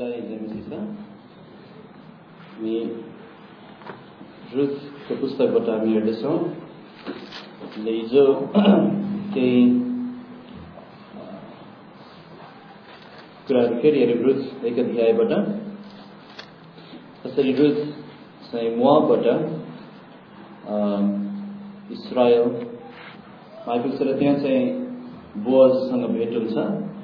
सबैलाई जय हामी रुथको पुस्तकबाट हामी हेर्दैछौँ। हिजो केही कुराहरू फेरि हेर्यौँ रुथ 1 अध्यायबाट, कसरी रुथ चाहिँ मोआबबाट इस्रायल आइपुग्छ र त्यहाँ चाहिँ बोअजसँग भेट हुन्छ।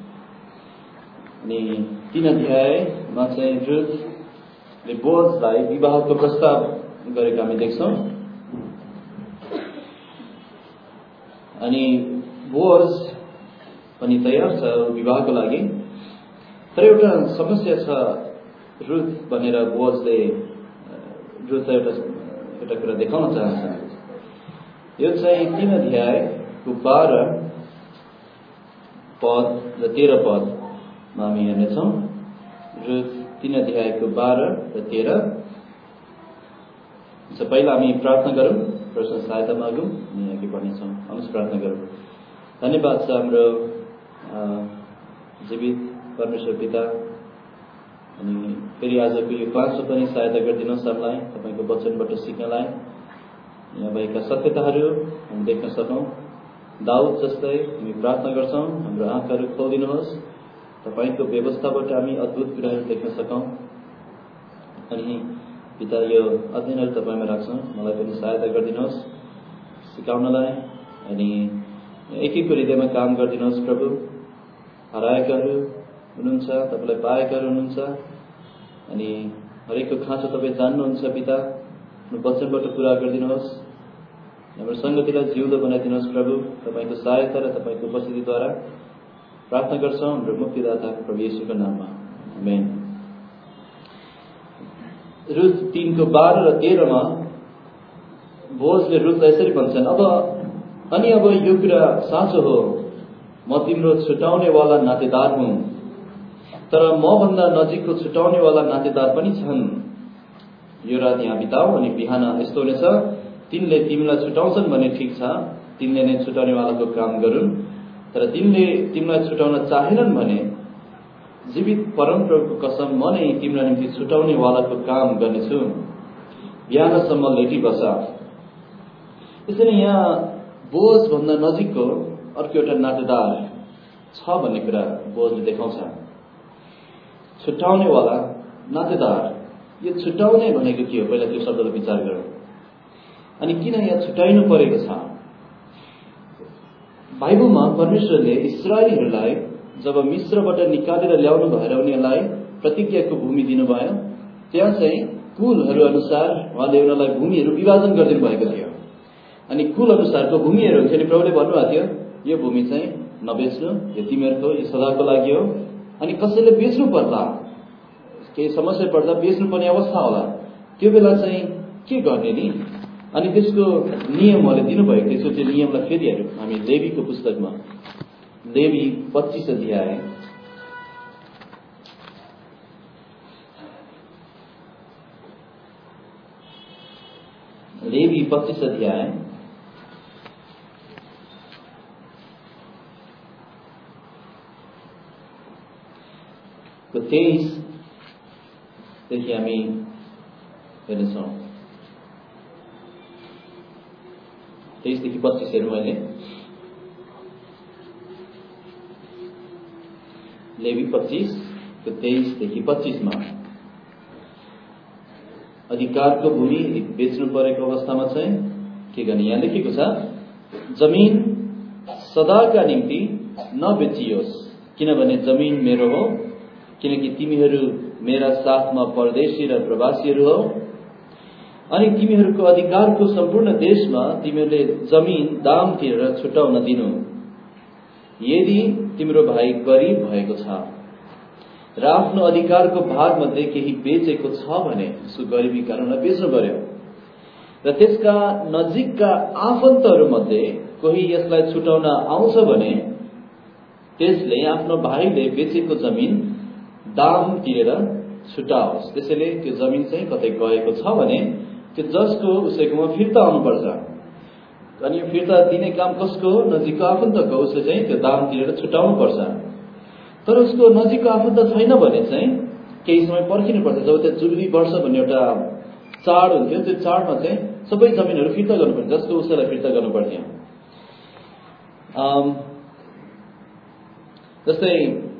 अनि 3 अध्यायमा चाहिँ रुथले बोअजलाई विवाहको प्रस्ताव गरेको हामी देख्छौँ। अनि बोअज पनि तयार छ विवाहको लागि, तर एउटा समस्या छ रुथ भनेर बोअजले रुथलाई एउटा कुरा देखाउन चाहन्छ। यो चाहिँ 3 अध्यायको 12 पद र 13 पदमा हामी हेर्नेछौँ। रुथ 3 अध्यायको 12 र 13। पहिला हामी प्रार्थना गरौँ, प्रश्न सहायता मागौँ अनि अघि बढ्नेछौँ। आउनुहोस् प्रार्थना गरौँ। धन्यवाद छ हाम्रो जीवित परमेश्वर पिता, अनि फेरि आजको यो क्लासमा पनि सहायता गरिदिनुहोस् हामीलाई तपाईँको वचनबाट सिक्नलाई, यहाँ भएका सत्यताहरू हामी देख्न सकौँ। दाउद जस्तै हामी प्रार्थना गर्छौँ, हाम्रो आँखाहरू खोलिदिनुहोस्, तपाईँको व्यवस्थाबाट हामी अद्भुत कुराहरू देख्न सकौँ। अनि पिता यो अध्ययनहरू तपाईँमा राख्छौँ, मलाई पनि सहायता गरिदिनुहोस् सिकाउनलाई, अनि एक एक हृदयमा काम गरिदिनुहोस् प्रभु। हराएकाहरू हुनुहुन्छ, तपाईँलाई पाएकाहरू हुनुहुन्छ, अनि हरेकको खाँचो तपाईँ जान्नुहुन्छ पिता। वचनबाट पुरा गरिदिनुहोस्, हाम्रो सङ्गतिलाई जिउँदो बनाइदिनुहोस् प्रभु। तपाईँको सहायता र तपाईँको उपस्थितिद्वारा प्रार्थना गर्छौँ हाम्रो मुक्तिदाता प्रभु येशूको नाममा, आमेन। रुथ 3 को 12 र 13मा बोअजले रुथलाई यसरी भन्छन्, अब यो कुरा साँचो हो, म तिम्रो छुटाउनेवाला नातेदार हुँ, तर मभन्दा नजिकको छुटाउनेवाला नातेदार पनि छन्। यो रात यहाँ बिताऊ, अनि बिहान यस्तो हुनेछ, तिनले तिमीलाई छुटाउँछन् भने ठिक छ, तिनले नै छुटाउनेवालाको काम गरून्, तर तिनले तिमीलाई छुटाउन चाहेनन् भने जीवित परमप्रभुको कसम, म नै तिम्रो निम्ति छुटाउनेवालाको काम गर्नेछु, बिहानसम्म लेटी बस। यसरी यहाँ बोअज भन्दा नजिकको अर्को एउटा नातेदार छ भन्ने कुरा बोअजले देखाउँछ। छुटाउनेवाला नातेदार, यो छुटाउने भनेको के हो पहिला त्यो शब्दलाई विचार गरौँ। अनि किन यहाँ छुटाइनु परेको छ? बाइबलमा परमेश्वरले इस्राएलीहरूलाई जब मिस्रबाट निकालेर ल्याउनु भएर उनीहरूलाई प्रतिज्ञाको भूमि दिनुभयो, त्यहाँ चाहिँ कुलहरू अनुसार उहाँले उनीहरूलाई भूमिहरू विभाजन गरिदिनु भएको थियो। अनि कुल अनुसारको भूमिहरू हुन्छ। अनि प्रभुले भन्नुभएको थियो, यो भूमि चाहिँ नबेच्नु, यो तिमीहरूको, यो सदाको लागि हो। अनि कसैले बेच्नु पर्दा, केही समस्या पर्दा बेच्नुपर्ने अवस्था होला, त्यो बेला चाहिँ के गर्ने नि? अनि त्यसको नियम उहाँले दिनुभएको थियो। त्यो नियमलाई फेरि हेरौँ हामी लेवीको पुस्तकमा, लेवी 25 अध्याय। लेवी 25 अध्याय को 23 देखि हामी हेर्नेछौँ। 23 देखि 25 हेरौँ अहिले। लेवी 25 को 23 देखि 25मा अधिकारको भूमि बेच्नु परेको अवस्थामा चाहिँ के गर्ने? यहाँ लेखेको छ, जमिन सदाका निम्ति नबेचियोस्, किनभने जमिन मेरो हो, किनकि तिमीहरू मेरा साथमा परदेशी र प्रवासीहरू हो। अनि तिमीहरूको अधिकारको सम्पूर्ण देशमा तिमीहरूले जमिन दाम तिरेर छुटाउन दिनु। यदि तिम्रो भाइ गरिब भएको छ र आफ्नो अधिकारको भागमध्ये केही बेचेको छ भने सो गरिबी कारणलाई बेच्नु पर्यो। र त्यसका नजिकका आफन्तहरूमध्ये कोही यसलाई छुटाउन आउँछ भने त्यसले आफ्नो भाइले बेचेको जमिन दाम तिरेर छुटाओस्। त्यसैले त्यो जमिन चाहिँ कतै गएको छ भने त्यो जसको उसैकोमा फिर्ता आउनुपर्छ। अनि यो फिर्ता दिने काम कसको? नजिकको आफन्तको। उसले चाहिँ त्यो दाम तिरेर छुटाउनु पर्छ। तर उसको नजिकको आफन्त छैन भने चाहिँ केही समय पर्खिनु पर्छ। जब त्यो जुबिली वर्ष भन्ने एउटा चाड हुन्थ्यो, त्यो चाडमा चाहिँ सबै जमिनहरू फिर्ता गर्नुपर्छ, जसको उसैलाई फिर्ता गर्नुपर्थ्यो। जस्तै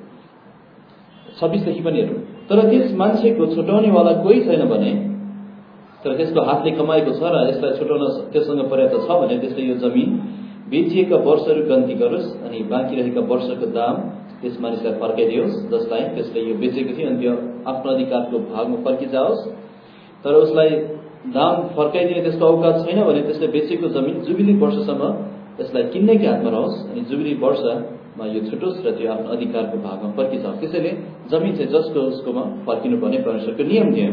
26 देखि पनि हेरौँ। तर त्यस मान्छेको छुटाउनेवाला कोही छैन भने, तर त्यसको हातले कमाएको छ र यसलाई छुटाउन त्यससँग पर्याप्त छ भने त्यसले यो जमिन बेचिएका वर्षहरू गन्ती गरोस् अनि बाँकी रहेका वर्षको दाम त्यस मानिसलाई फर्काइदियोस्, जसलाई त्यसले यो बेचेको थियो, अनि त्यो आफ्नो अधिकारको भागमा फर्किजाओस्। तर उसलाई दाम फर्काइदिने त्यसको औकात छैन भने त्यसले बेचेको जमिन जुबिली वर्षसम्म त्यसलाई किन्नेकै हातमा रहोस् अनि जुबिली वर्षमा यो छुटोस् र त्यो आफ्नो अधिकारको भागमा फर्किजाओस्। त्यसैले जमिन चाहिँ जसको उसकोमा फर्किनुपर्ने परमेश्वरको नियम थियो।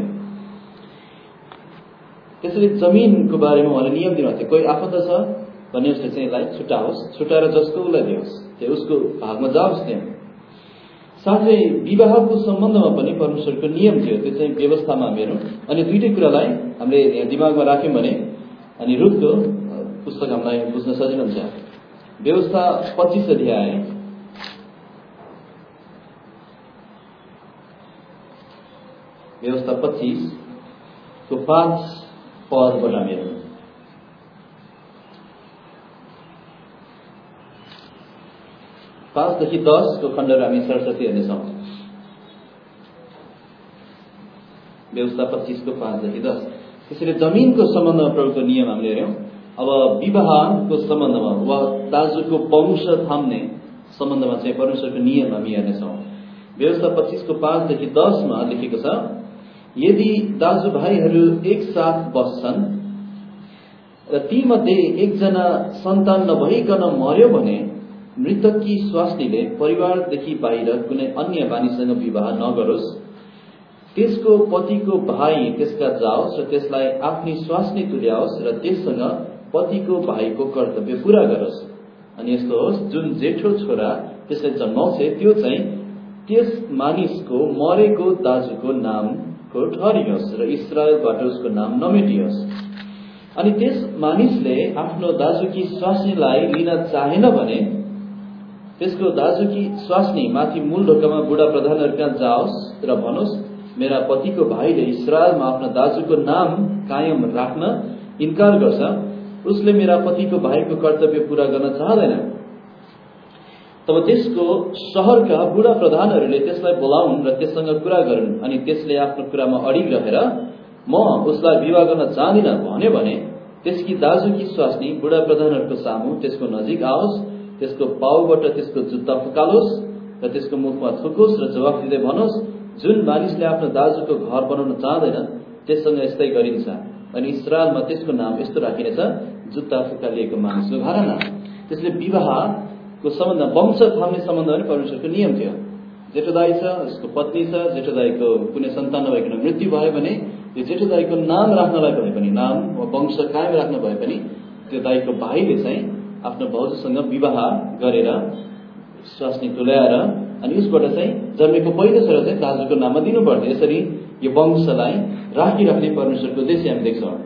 त्यसैले जमिनको बारेमा उहाँले नियम दिनुभएको थियो। कोही आफन्त छ भने उसले चाहिँ यसलाई छुटाओस्, छुटाएर जसको उसलाई दियोस्, त्यो उसको भागमा जाओस् त्यो। साथै विवाहको सम्बन्धमा पनि परमेश्वरको नियम थियो, त्यो चाहिँ व्यवस्थामा हेरौँ। अनि दुईटै कुरालाई हामीले यहाँ दिमागमा राख्यौँ भने अनि रुथको पुस्तक हामीलाई बुझ्न सजिलो हुन्छ। व्यवस्था 25 अध्याय व्यवस्था 25 को 5 पदबाट हामी हेरौँ। 5 देखि 10 को खण्डहरू हामी सरस्वती हेर्नेछौँ। व्यवस्था 25 को 5 देखि 10। त्यसैले जमिनको सम्बन्धमा प्रभुको नियम हामीले हेऱ्यौँ। अब विवाहको सम्बन्धमा वा दाजुको वंश थाम्ने सम्बन्धमा चाहिँ परमेश्वरको नियम हामी हेर्नेछौँ। व्यवस्था 25 को 5 देखि 10 मा लेखेको छ, यदि दाजुभाइहरू एकसाथ बस्छन् र तीमध्ये एकजना सन्तान नभइकन मर्यो भने मृतककी स्वास्नीले परिवारदेखि बाहिर कुनै अन्य मानिससँग विवाह नगरोस्। त्यसको पतिको भाइ त्यसका जाओस् र त्यसलाई आफ्नी स्वास्नी तुल्याओस् र त्यससँग पतिको भाइको कर्तव्य पूरा गरोस्। अनि यस्तो होस्, जुन जेठो छोरा त्यसले जन्माउँछ त्यो चाहिँ त्यस मानिसको मरेको दाजुको नामको ठहरियोस् र इस्राएलबाट उसको नाम नमेटियोस्। अनि त्यस मानिसले आफ्नो दाजुकी स्वास्नीलाई लिन चाहेन भने त्यसको दाजुकी स्वास्नी माथि मूल ढोकामा बुढा प्रधानहरू कहाँ जाओस् र भनोस्, मेरा पतिको भाइले इस्राएलमा आफ्नो दाजुको नाम कायम राख्न इन्कार गर्छ, उसले मेरा पतिको भाइको कर्तव्य पूरा गर्न चाहँदैन। तब त्यसको शहरका बुढा प्रधानहरूले त्यसलाई बोलाउन् र त्यससँग कुरा गरून्। अनि त्यसले आफ्नो कुरामा अडिग रहेर म उसलाई विवाह गर्न चाहदिन भन्यो भने त्यसकी दाजुकी स्वास्नी बुढा प्रधानहरूको सामु त्यसको नजिक आओस्, त्यसको पाउबाट त्यसको जुत्ता फुकालोस् र त्यसको मुखमा थुकोस् र जवाफ दिँदै भनोस्, जुन मानिसले आफ्नो दाजुको घर बनाउन चाहँदैन त्यससँग यस्तै गरिन्छ। अनि इस्राएलमा त्यसको नाम यस्तो राखिनेछ, जुत्ता फुकालिएको मानिसको घराना। त्यसले विवाहको सम्बन्ध, वंश थाम्ने सम्बन्ध पनि परमेश्वरको नियम थियो। जेठो दाइ छ, उसको पत्नी छ, जेठो दाइको कुनै सन्तान नभइकन मृत्यु भयो भने त्यो जेठो दाइको नाम राख्नलाई भए पनि, नाम वा वंश कायम राख्न भए पनि त्यो दाइको भाइले चाहिँ आफ्नो भाउजूसँग विवाह गरेर स्वास्नी तुल्याएर अनि उसबाट चाहिँ जन्मेको पहिलो छोरा चाहिँ दाजुको नाममा दिनु पर्थ्यो। यसरी यो वंशलाई राखिराख्ने परमेश्वरको उद्देश्य हामी देख्छौँ।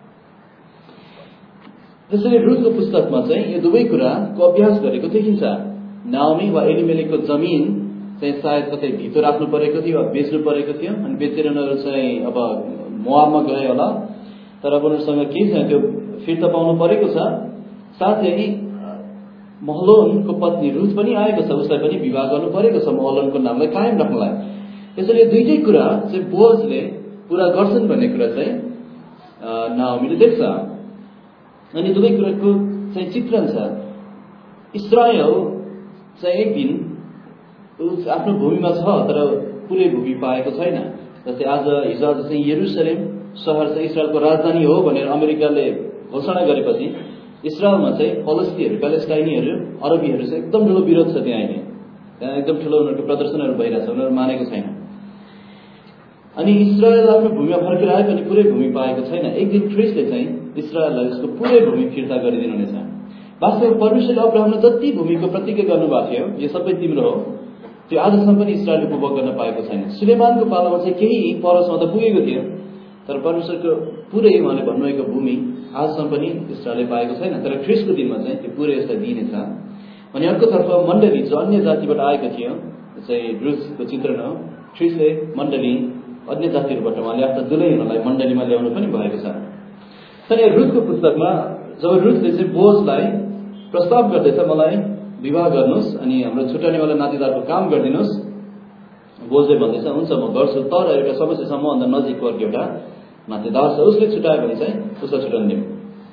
त्यसैले रुथको पुस्तकमा चाहिँ यो दुवै कुराको अभ्यास गरेको देखिन्छ। नाओमी वा एलिमेलेकको जमिन चाहिँ सायद कतै भित्र राख्नु परेको थियो वा बेच्नु परेको थियो, अनि बेचेर उनीहरू चाहिँ अब मोआबमा गए होला, तर अब उनीहरूसँग केही छैन, त्यो फिर्ता पाउनु परेको छ। साथै महलोनको पत्नी रुथ पनि आएको छ, उसलाई पनि विवाह गर्नु परेको छ महलोनको नामलाई कायम राख्नलाई। त्यसैले दुईटै कुरा चाहिँ बोअजले पूरा गर्छन् भन्ने कुरा चाहिँ नाओमीले देख्छ। अनि दुवै कुराको चाहिँ चित्रण छ। इस्रायल चाहिँ एक दिन आफ्नो भूमिमा छ तर पुरै भूमि पाएको छैन। जस्तै हिजो आज चाहिँ यरुसलेम सहर चाहिँ इस्रायलको राजधानी हो भनेर अमेरिकाले घोषणा गरेपछि इस्रायलमा चाहिँ प्यालेस्टाइनीहरू अरबीहरू चाहिँ एकदम ठुलो विरोध छ। त्यहाँ एकदम ठुलो उनीहरूको प्रदर्शनहरू भइरहेछ, उनीहरू मानेको छैन। अनि इस्रायल आफ्नो भूमिमा फर्केर आए पनि पुरै भूमि पाएको छैन। एक दिन ख्रिस्टले चाहिँ इस्रायललाई उसको पुरै भूमि फिर्ता गरिदिनुहुनेछ। वास्तवमा परमेश्वरले अब्राहमलाई जति भूमिको प्रतिज्ञा गर्नुभएको थियो, यो सबै तिम्रो हो, त्यो आजसम्म पनि इस्रायलले उपभोग गर्न पाएको छैन। सुलेमानको पालामा चाहिँ केही परसम्म त पुगेको थियो, तर परमेश्वरको पुरै उहाँले भन्नुभएको भूमि आजसम्म पनि इस्रायलले पाएको छैन। तर ख्रिस्टको दिनमा चाहिँ त्यो पुरै यसलाई दिइनेछ। अनि अर्कोतर्फ मण्डली जो अन्य जातिबाट आएको थियो, चाहिँ रुथको चित्रण हो, ख्रिस्टले मण्डली अन्य जातिहरूबाट उहाँले आफ्ना दुलैहरूलाई मण्डलीमा ल्याउनु पनि भएको छ। तर रुथको पुस्तकमा जब रुथले चाहिँ बोजलाई प्रस्ताव गर्दैछ मलाई विवाह गर्नुहोस् अनि हाम्रो छुट्याउनेवाला नातेदारको काम गरिदिनुहोस्, बोजले भन्दैछ हुन्छ म गर्छु, तर एउटा समस्या छ, मभन्दा नजिकको अर्को एउटा नातेदार छ, उसले छुट्यायो भने चाहिँ उसलाई छुट्याउनु दिउँ,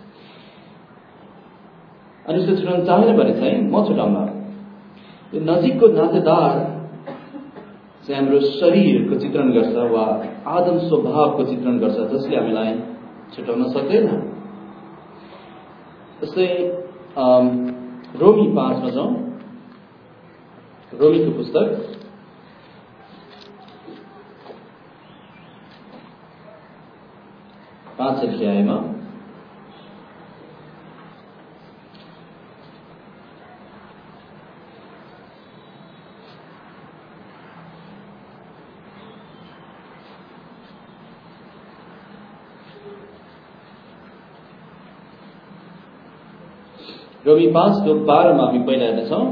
अनि उसले छुट्याउनु चाहेन भने चाहिँ म छुट्याउला। यो नजिकको नातेदार चाहिँ हाम्रो शरीरको चित्रण गर्छ वा आदम स्वभावको चित्रण गर्छ, जसले हामीलाई छुट्याउन सक्दैन। जस्तै रोमी 5 मा जाउँ, रोमीको पुस्तक 5 अध्यायमा रोमी 5:12 मा हामी पहिला हेर्नेछौँ।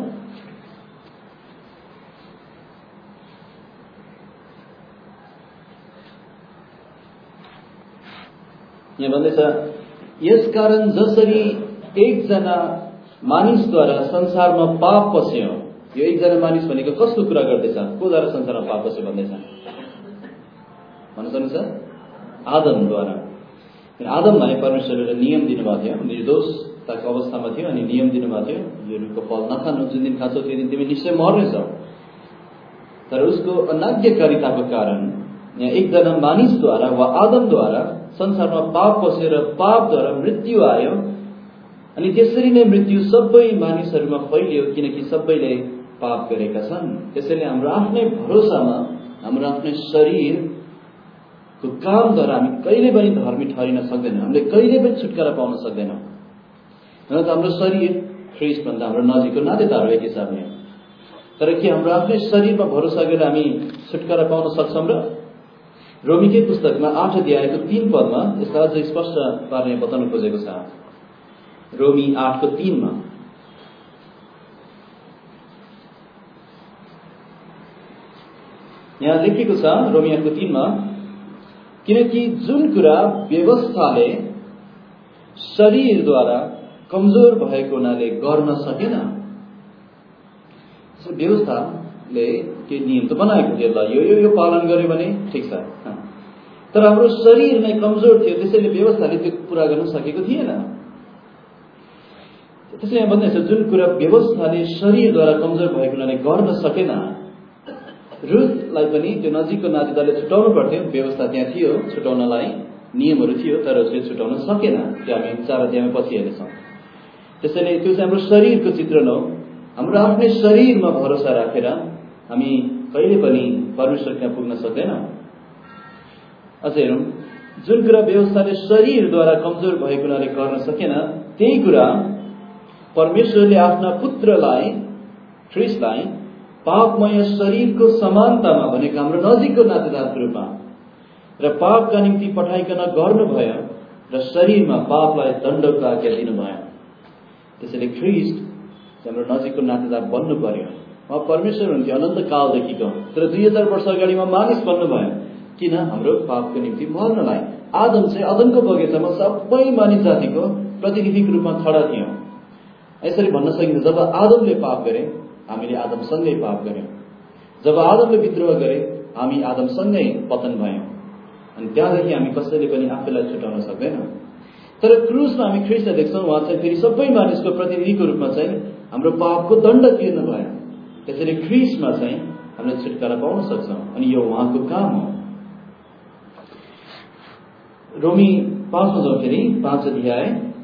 यहाँ भन्दैछ, यसकारण जसरी एकजना मानिसद्वारा संसारमा पाप पस्यो, यो एकजना मानिस भनेको कसको कुरा गर्दैछ, कोद्वारा संसारमा पाप पस्यो भन्दैछ भन्न सक्नुहुन्छ? आदमद्वारा। आदमलाई परमेश्वरले नियम दिनुभएको थियो, निर्दोषताको अवस्थामा थियो अनि नियम दिनुभएको थियो, यो रुखको फल नखानु, जुन दिन खान्छौ त्यो दिन तिमी निश्चय मर्नेछौ। तर उसको अनाज्ञाकारिताको कारण यहाँ एकजना मानिसद्वारा वा आदमद्वारा संसारमा पाप पसेर पापद्वारा मृत्यु आयो, अनि त्यसरी नै मृत्यु सबै मानिसहरूमा फैलियो, किनकि सबैले पाप गरेका छन्। त्यसैले हाम्रो आफ्नै भरोसामा, हाम्रो आफ्नै शरीरको कामद्वारा हामी कहिले पनि धर्मी ठहरिन सक्दैनौँ, हामीले कहिले पनि छुटकारा पाउन सक्दैनौँ। हुन त हाम्रो शरीर ख्रिस्टभन्दा हाम्रो नजिकको नातेदार हो एक हिसाबले, तर के हाम्रो आफ्नै शरीरमा भरोसा गरेर हामी छुटकारा पाउन सक्छौँ र? रोमीकै पुस्तकमा 8 अध्यायको 3 पदमा यसलाई अझ स्पष्ट पार्ने बताउनु खोजेको छ। रोमी 8:3 मा यहाँ लेखेको छ, रोमी 8:3 मा, किनकि जुन कुरा व्यवस्थाले शरीरद्वारा कमजोर भएको हुनाले गर्न सकेन, व्यवस्थाले के नियम त बनाएको थियो, ल यो पालन गर्यो भने ठिक छ, तर हाम्रो शरीर नै कमजोर थियो, त्यसैले व्यवस्थाले त्यो पूरा गर्न सकेको थिएन। त्यसैले यहाँ भन्दैछ, जुन कुरा व्यवस्थाले शरीरद्वारा कमजोर भएको हुनाले गर्न सकेन, रुथलाई पनि त्यो नजिकको नातेदारले छुटाउनु पर्थ्यो, व्यवस्था त्यहाँ थियो, छुटाउनलाई नियमहरू थियो, तर उसले छुटाउन सकेन। त्यो हामी 4 अध्यायमा पछि हेर्नेछौँ। त्यसैले त्यो चाहिँ हाम्रो शरीरको चित्रण हो। हाम्रो आफ्नै शरीरमा भरोसा राखेर हामी कहिले पनि परमेश्वर कहाँ पुग्न सक्दैनौँ। अझै हेरौँ, जुन कुरा व्यवस्थाले शरीरद्वारा कमजोर भएको हुनाले गर्न सकेन, त्यही कुरा परमेश्वरले आफ्ना पुत्रलाई ख्रिस्टलाई पापमय शरीरको समानतामा भनेको हाम्रो नजिकको नातेदारको रूपमा र पापका निम्ति पठाइकन गर्नुभयो र शरीरमा पापलाई दण्डको आज्ञा दिनुभयो। त्यसैले ख्रिस्ट हाम्रो नजिकको नातेदार बन्नु पर्यो। उहाँ परमेश्वर हुन्थ्यो अनन्त कालदेखिको, तर 2000 वर्ष अगाडि उहाँ मानिस बन्नुभयो। किन? हाम्रो पापको निम्ति मर्नलाई। आदम चाहिँ अदनको बगैँचामा सबै मानिस जातिको प्रतिनिधिको रूपमा खडा थियो। यसरी भन्न सकिन्छ, जब आदमले पाप गरे हामीले आदमसँगै पाप गर्यौँ, जब आदमले विद्रोह गरे हामी आदमसँगै पतन भयौँ, अनि त्यहाँदेखि हामी कसैले पनि आफैलाई छुटाउन सक्दैनौँ। तर क्रुसमा हामी ख्रिस्टलाई देख्छौँ, उहाँ चाहिँ फेरि सबै मानिसको प्रतिनिधिको रूपमा चाहिँ हाम्रो पापको दण्ड तिर्नु भयो। त्यसैले ख्रिस्टमा चाहिँ हामीले छुटकारा पाउन सक्छौँ, अनि यो उहाँको काम हो। रोमी 5 मा जाउँ फेरि, 5 अध्याय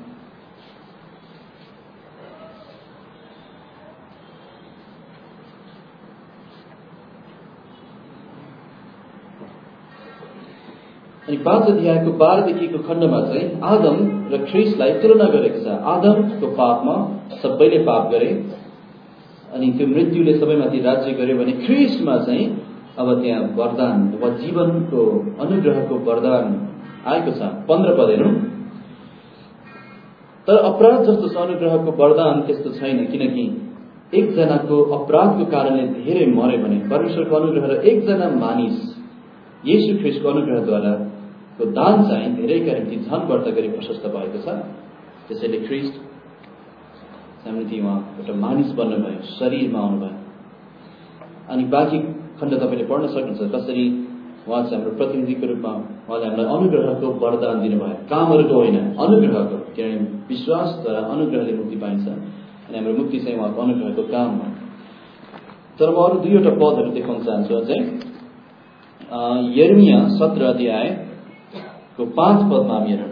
अनि 5 अध्यायको 12 देखिको खण्डमा चाहिँ आदम र ख्रिस्टलाई तुलना गरेको छ। आदमको पापमा सबैले पाप गरे अनि त्यो मृत्युले सबैमाथि राज्य गर्यो भने ख्रिस्टमा चाहिँ अब त्यहाँ वरदान वा जीवनको अनुग्रहको वरदान आएको छ। 15 पद हेरौँ। तर अपराध जस्तो अनुग्रहको वरदान त्यस्तो छैन, किनकि एकजनाको अपराधको कारणले धेरै मरे भने परमेश्वरको अनुग्रह र एकजना मानिस येशू ख्रीष्टको अनुग्रहद्वारा को दान चाहिँ धेरैका निम्ति झन बढ्ता गरी प्रशस्त भएको छ। त्यसैले ख्रीष्ट हाम्रो निम्ति उहाँ एउटा मानिस बन्नुभयो, शरीरमा आउनुभयो। अनि बाँकी खण्ड तपाईँले पढ्न सक्नुहुन्छ कसरी उहाँ चाहिँ हाम्रो प्रतिनिधिको रूपमा उहाँले हामीलाई अनुग्रहको वरदान दिनुभयो, कामहरूको होइन, अनुग्रहको। किनभने विश्वासद्वारा अनुग्रहले मुक्ति पाइन्छ अनि हाम्रो मुक्ति चाहिँ उहाँको अनुग्रहको काम हो। तर म अरू दुईवटा पदहरू देखाउन चाहन्छु अझै। यर्मिया 17 अध्यायको 5 पदमा हामी हेरौँ।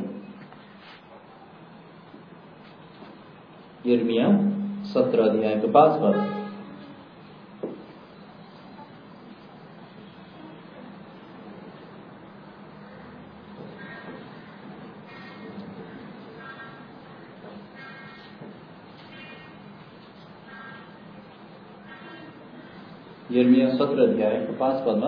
यर्मिया 17 अध्यायको 5 पद। यर्मिया 17 अध्यायको 5 पदमा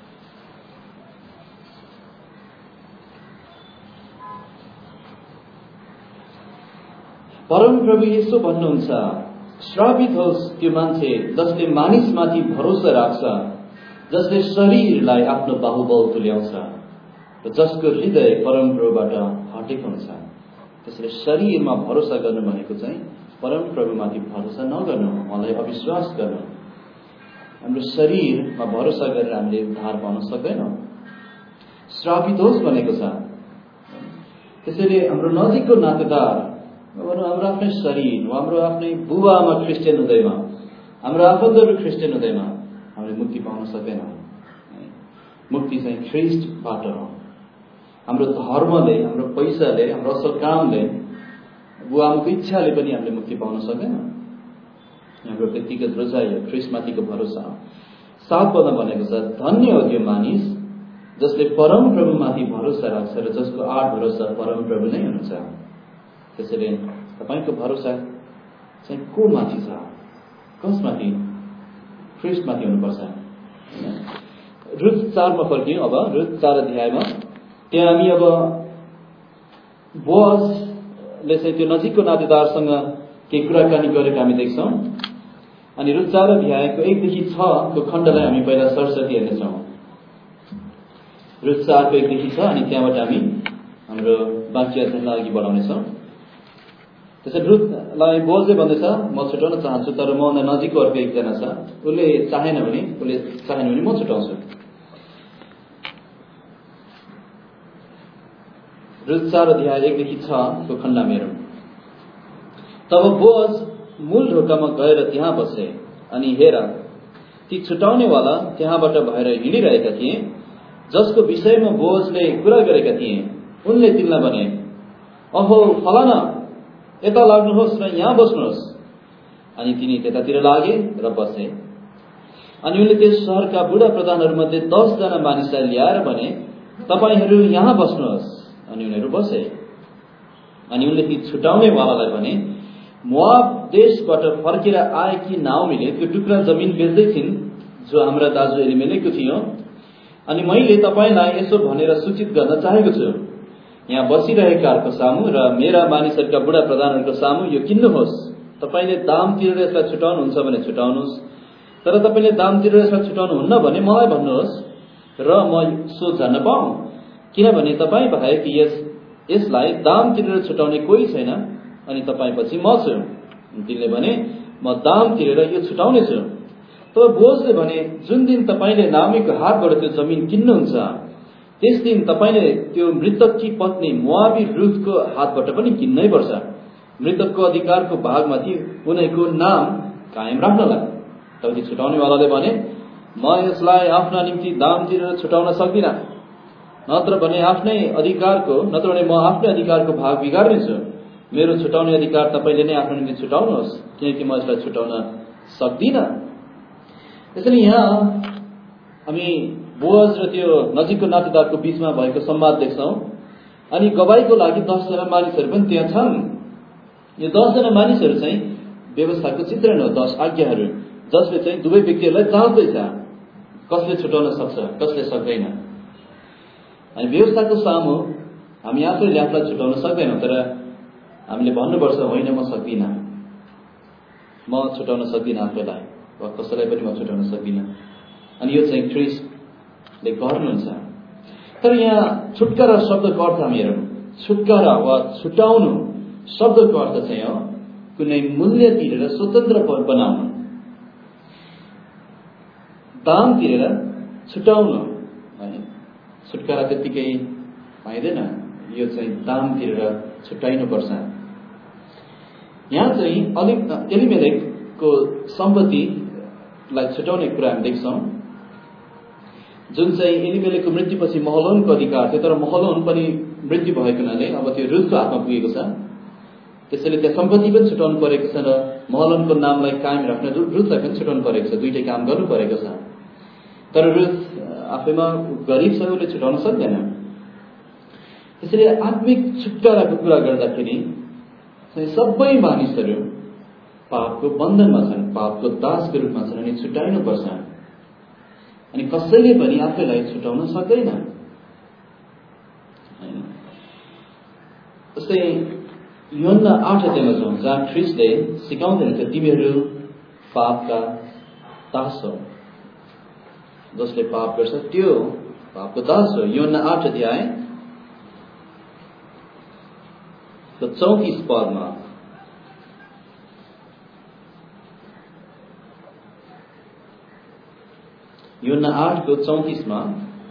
परम प्रभु यसो भन्नुहुन्छ, श्रापित होस् त्यो मान्छे जसले मानिसमाथि भरोसा राख्छ, जसले शरीरलाई आफ्नो बाहुबल तुल्याउँछ र जसको हृदय परम प्रभुबाट हटेको हुन्छ। त्यसैले शरीरमा भरोसा गर्नु भनेको चाहिँ परम प्रभुमाथि भरोसा नगर्नु, उहाँलाई अविश्वास गर्नु। हाम्रो शरीरमा भरोसा गरेर हामीले उद्धार पाउन सक्दैनौँ। श्रापित होस् भनेको छ। त्यसैले हाम्रो नजिकको नातेदार, हाम्रो आफ्नै शरीर, हाम्रो आफ्नै बुबा आमा क्रिस्चियन हुँदैमा, हाम्रो आफन्तहरू क्रिस्चियन हुँदैमा हामीले मुक्ति पाउन सक्दैनौँ। मुक्ति चाहिँ ख्रीष्टबाट हो। हाम्रो धर्मले, हाम्रो पैसाले, हाम्रो असल कामले, बुबा आमाको इच्छाले पनि हामीले मुक्ति पाउन सक्दैनौँ। हाम्रो व्यक्तिगत रोजाइ हो, ख्रीष्टमाथिको भरोसा। 7 पदमा भनेको छ, धन्य हो त्यो मानिस जसले परम प्रभुमाथि भरोसा राख्छ र जसको आठ भरोसा परम प्रभु नै हुनुहुन्छ। त्यसैले तपाईको भरोसा चाहिँ को माथि छ? कसमाथि? ख्रीष्टमाथि हुनुपर्छ। रुथ 4 मा फर्कियौं। अब रुथ 4 अध्यायमा त्यहाँ हामी अब बोअजले चाहिँ त्यो नजिकको नातेदारसँग केही कुराकानी गरेको हामी देख्छौँ। अनि रुथ 4 अध्यायको 1 देखि 6 को खण्डलाई हामी पहिला सरस्वती हेर्नेछौँ। रुथ 4 को 1 देखि 6 अनि त्यहाँबाट हामी हाम्रो बाँकी अध्ययनलाई अघि बढाउनेछौँ। त्यसैले रुथलाई बोअजले भन्दैछ, म छुटाउन चाहन्छु तर मभन्दा नजिकको अर्को एकजना छ, उसले चाहेन भने म छुटाउँछु। रुथ 4 अध्याय 1 देखि 6 को खण्डमा हेरौँ। तब बोअज मूल ढोकामा गएर त्यहाँ बसे अनि हेर ती छुटाउनेवाला त्यहाँबाट भएर हिँडिरहेका थिए। जसको विषयमा बोअजले कुरा गरेका थिए उनले तिनलाई भने, अहो फलाना, यता लाग्नुहोस् र यहाँ बस्नुहोस्। अनि तिनी त्यतातिर लागे र बसे। अनि उनले त्यस शहरका बुढा प्रधानहरूमध्ये 10 जना मानिसलाई ल्याएर भने, तपाईहरू यहाँ बस्नुहोस्। अनि उनीहरू बसे। अनि उनले ती छुटाउनेवालालाई भने, मोआब देशबाट फर्केर आएकी नाओमीले त्यो टुक्रा जमिन बेच्दै थिइन् जो हाम्रा दाजु एलिमेलेकको थियो। अनि मैले तपाईलाई यसो भनेर सूचित गर्न चाहेको छु, यहाँ बसिरहेकाहरूको सामु र मेरा मानिसहरूका बुढा प्रधानहरूको सामु यो किन्नुहोस्। तपाईले दाम तिरेर यसलाई छुटाउनुहुन्छ भने छुटाउनुहोस्, तर तपाईले दाम तिरेर यसलाई छुटाउनुहुन्न भने मलाई भन्नुहोस् र म सो जान्न पाऊँ। किनभने तपाईँ बाहेक यसलाई दाम तिरेर छुटाउने कोही छैन अनि तपाईपछि म छु। तिनले भने, म दाम तिरेर यो छुटाउने छु। तब बोअजले भने, जुन दिन तपाईले नाओमीको हातबाट त्यो जमिन किन्नुहुन्छ त्यस दिन तपाईले त्यो मृतककी पत्नी मोआबी रुथको हातबाट पनि किन्नै पर्छ, मृतकको अधिकारको भागमाथि उनीको नाम कायम राख्नलाई। तब ती छुटाउनेवालाले भने, म यसलाई आफ्ना निम्ति दाम तिरेर छुटाउन सक्दिनँ, नत्र भने म आफ्नै अधिकारको भाग बिगार्नेछु। मेरो छुटाउने अधिकार तपाईले नै आफ्नो निम्ति छुटाउनुहोस्, किनकि म यसलाई छुटाउन सक्दिनँ। त्यसैले यहाँ हामी बोअज र त्यो नजिकको नातेदारको बीचमा भएको संवाद देख्छौँ। अनि गवाईको लागि 10 जना मानिसहरू पनि त्यहाँ छन्। यो 10 जना मानिसहरू चाहिँ व्यवस्थाको चित्रण हो, 10 आज्ञाहरू, जसले चाहिँ दुवै व्यक्तिहरूलाई जाँच्दैछ कसले छुटाउन सक्छ, कसले सक्दैन। अनि व्यवस्थाको सामु हामी आफैले आफूलाई छुटाउन सक्दैनौँ, तर हामीले भन्नुपर्छ, होइन म सक्दिनँ। म छुटाउन सक्दिनँ आफैलाई वा कसैलाई पनि म छुटाउन सक्दिनँ। अनि यो चाहिँ ख्रिस्टले गर्नुहुन्छ। तर यहाँ छुटकारा शब्दको अर्थ हामी हेरौँ। छुटकारा वा छुटाउनु शब्दको अर्थ चाहिँ हो कुनै मूल्य तिरेर स्वतन्त्र बनाउनु, दाम तिरेर छुटाउनु। छुटकारा त्यतिकै पाइँदैन, यो चाहिँ दाम तिरेर छुटाइनुपर्छ। यहाँ चाहिँ एलिमेलेकको सम्पत्तिलाई छुटाउने कुरा हामी देख्छौँ, जुन चाहिँ एलिमेलेकको मृत्युपछि महलोनको अधिकार थियो। तर महलोन पनि मृत्यु भएको हुनाले अब त्यो रुथको हातमा पुगेको छ। त्यसैले त्यहाँ सम्पत्ति पनि छुटाउनु परेको छ र महलोनको नामलाई कायम राख्न रुथलाई पनि छुटाउनु परेको छ। दुईटै काम गर्नु परेको छ। तर रुथ आफैमा गरिब छ, उसले छुटाउन सक्दैन। त्यसैले आत्मिक छुटकाराको कुरा गर्दाखेरि सबै मानिसहरू पापको बन्धनमा छन्, पापको दासको रूपमा छन् अनि छुटाइनुपर्छ। अनि कसैले पनि आफैलाई छुटाउन सक्दैन। जस्तै यूहन्ना 8 अध्यायमा छौँ जहाँ ख्रिस्टले सिकाउँदैछ तिमीहरू पापका दास हो, जसले पाप गर्छ त्यो पापको दास हो। यूहन्ना 8 अध्याय 34 पदमा यूहन्ना 8:34 मा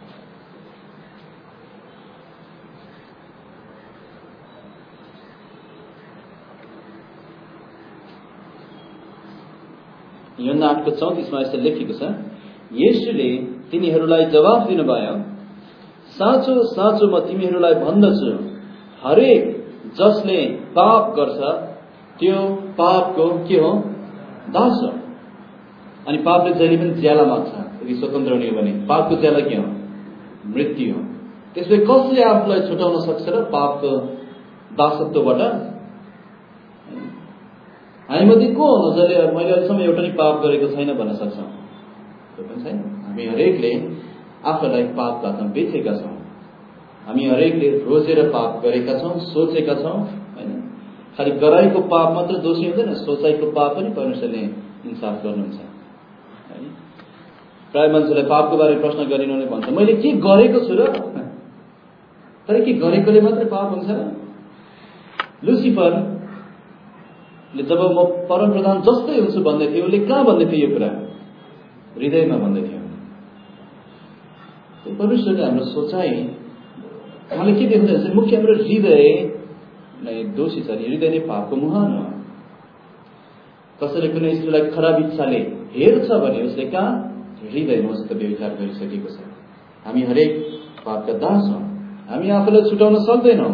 यूहन्ना 8:34 मा यसो लेखेको छ, येशूले तिनीहरूलाई जवाफ दिनुभयो, साँचो साँचो म तिमीहरूलाई भन्दछु, हरेक जसले पाप गर्छ त्यो पापको के हो? दास हो। अनि पापले जहिले पनि ज्याला माग्छ। यदि स्वतन्त्र हुने हो भने पापको ज्याला के हो? मृत्यु हो। त्यसले कसले आफूलाई छुटाउन सक्छ र पापको दासत्वबाट? हामीमध्ये को हो जसले मैले अहिलेसम्म एउटा पनि पाप गरेको छैन भन्न सक्छौँ? त्यो पनि छैन। हामी हरेकले आफूलाई पापको हातमा बेचेका छौँ। हामी हरेकले रोजेर पाप गरेका छौँ, सोचेका छौँ। होइन, खालि गराइको पाप मात्र दोषी हुँदैन, सोचाइको पाप पनि परमेश्वरले इन्साफ गर्नुहुन्छ। प्राय मान्छेलाई पापको बारेमा प्रश्न गरिनु भन्छ, मैले के गरेको छु र? तर के गरेकोले मात्रै पाप हुन्छ र? लुसिफरले जब म परमप्रधान जस्तै हुन्छु भन्दै थियो, उसले कहाँ भन्दै थियो? यो कुरा हृदयमा भन्दै थियो। परमेश्वरले हाम्रो सोचाइ उहाँले के देख्नुहुन्छ? मुख्य हाम्रो हृदय नै दोषी छ। हृदय नै पापको मुहान हो। कसैले कुनै स्त्रीलाई खराब इच्छाले हेर्छ भने उसले कहाँ? हृदयमा उसित व्यभिचार गरिसकेको छ। हामी हरेक पापका दास हौँ। हामी आफूलाई छुटाउन सक्दैनौँ।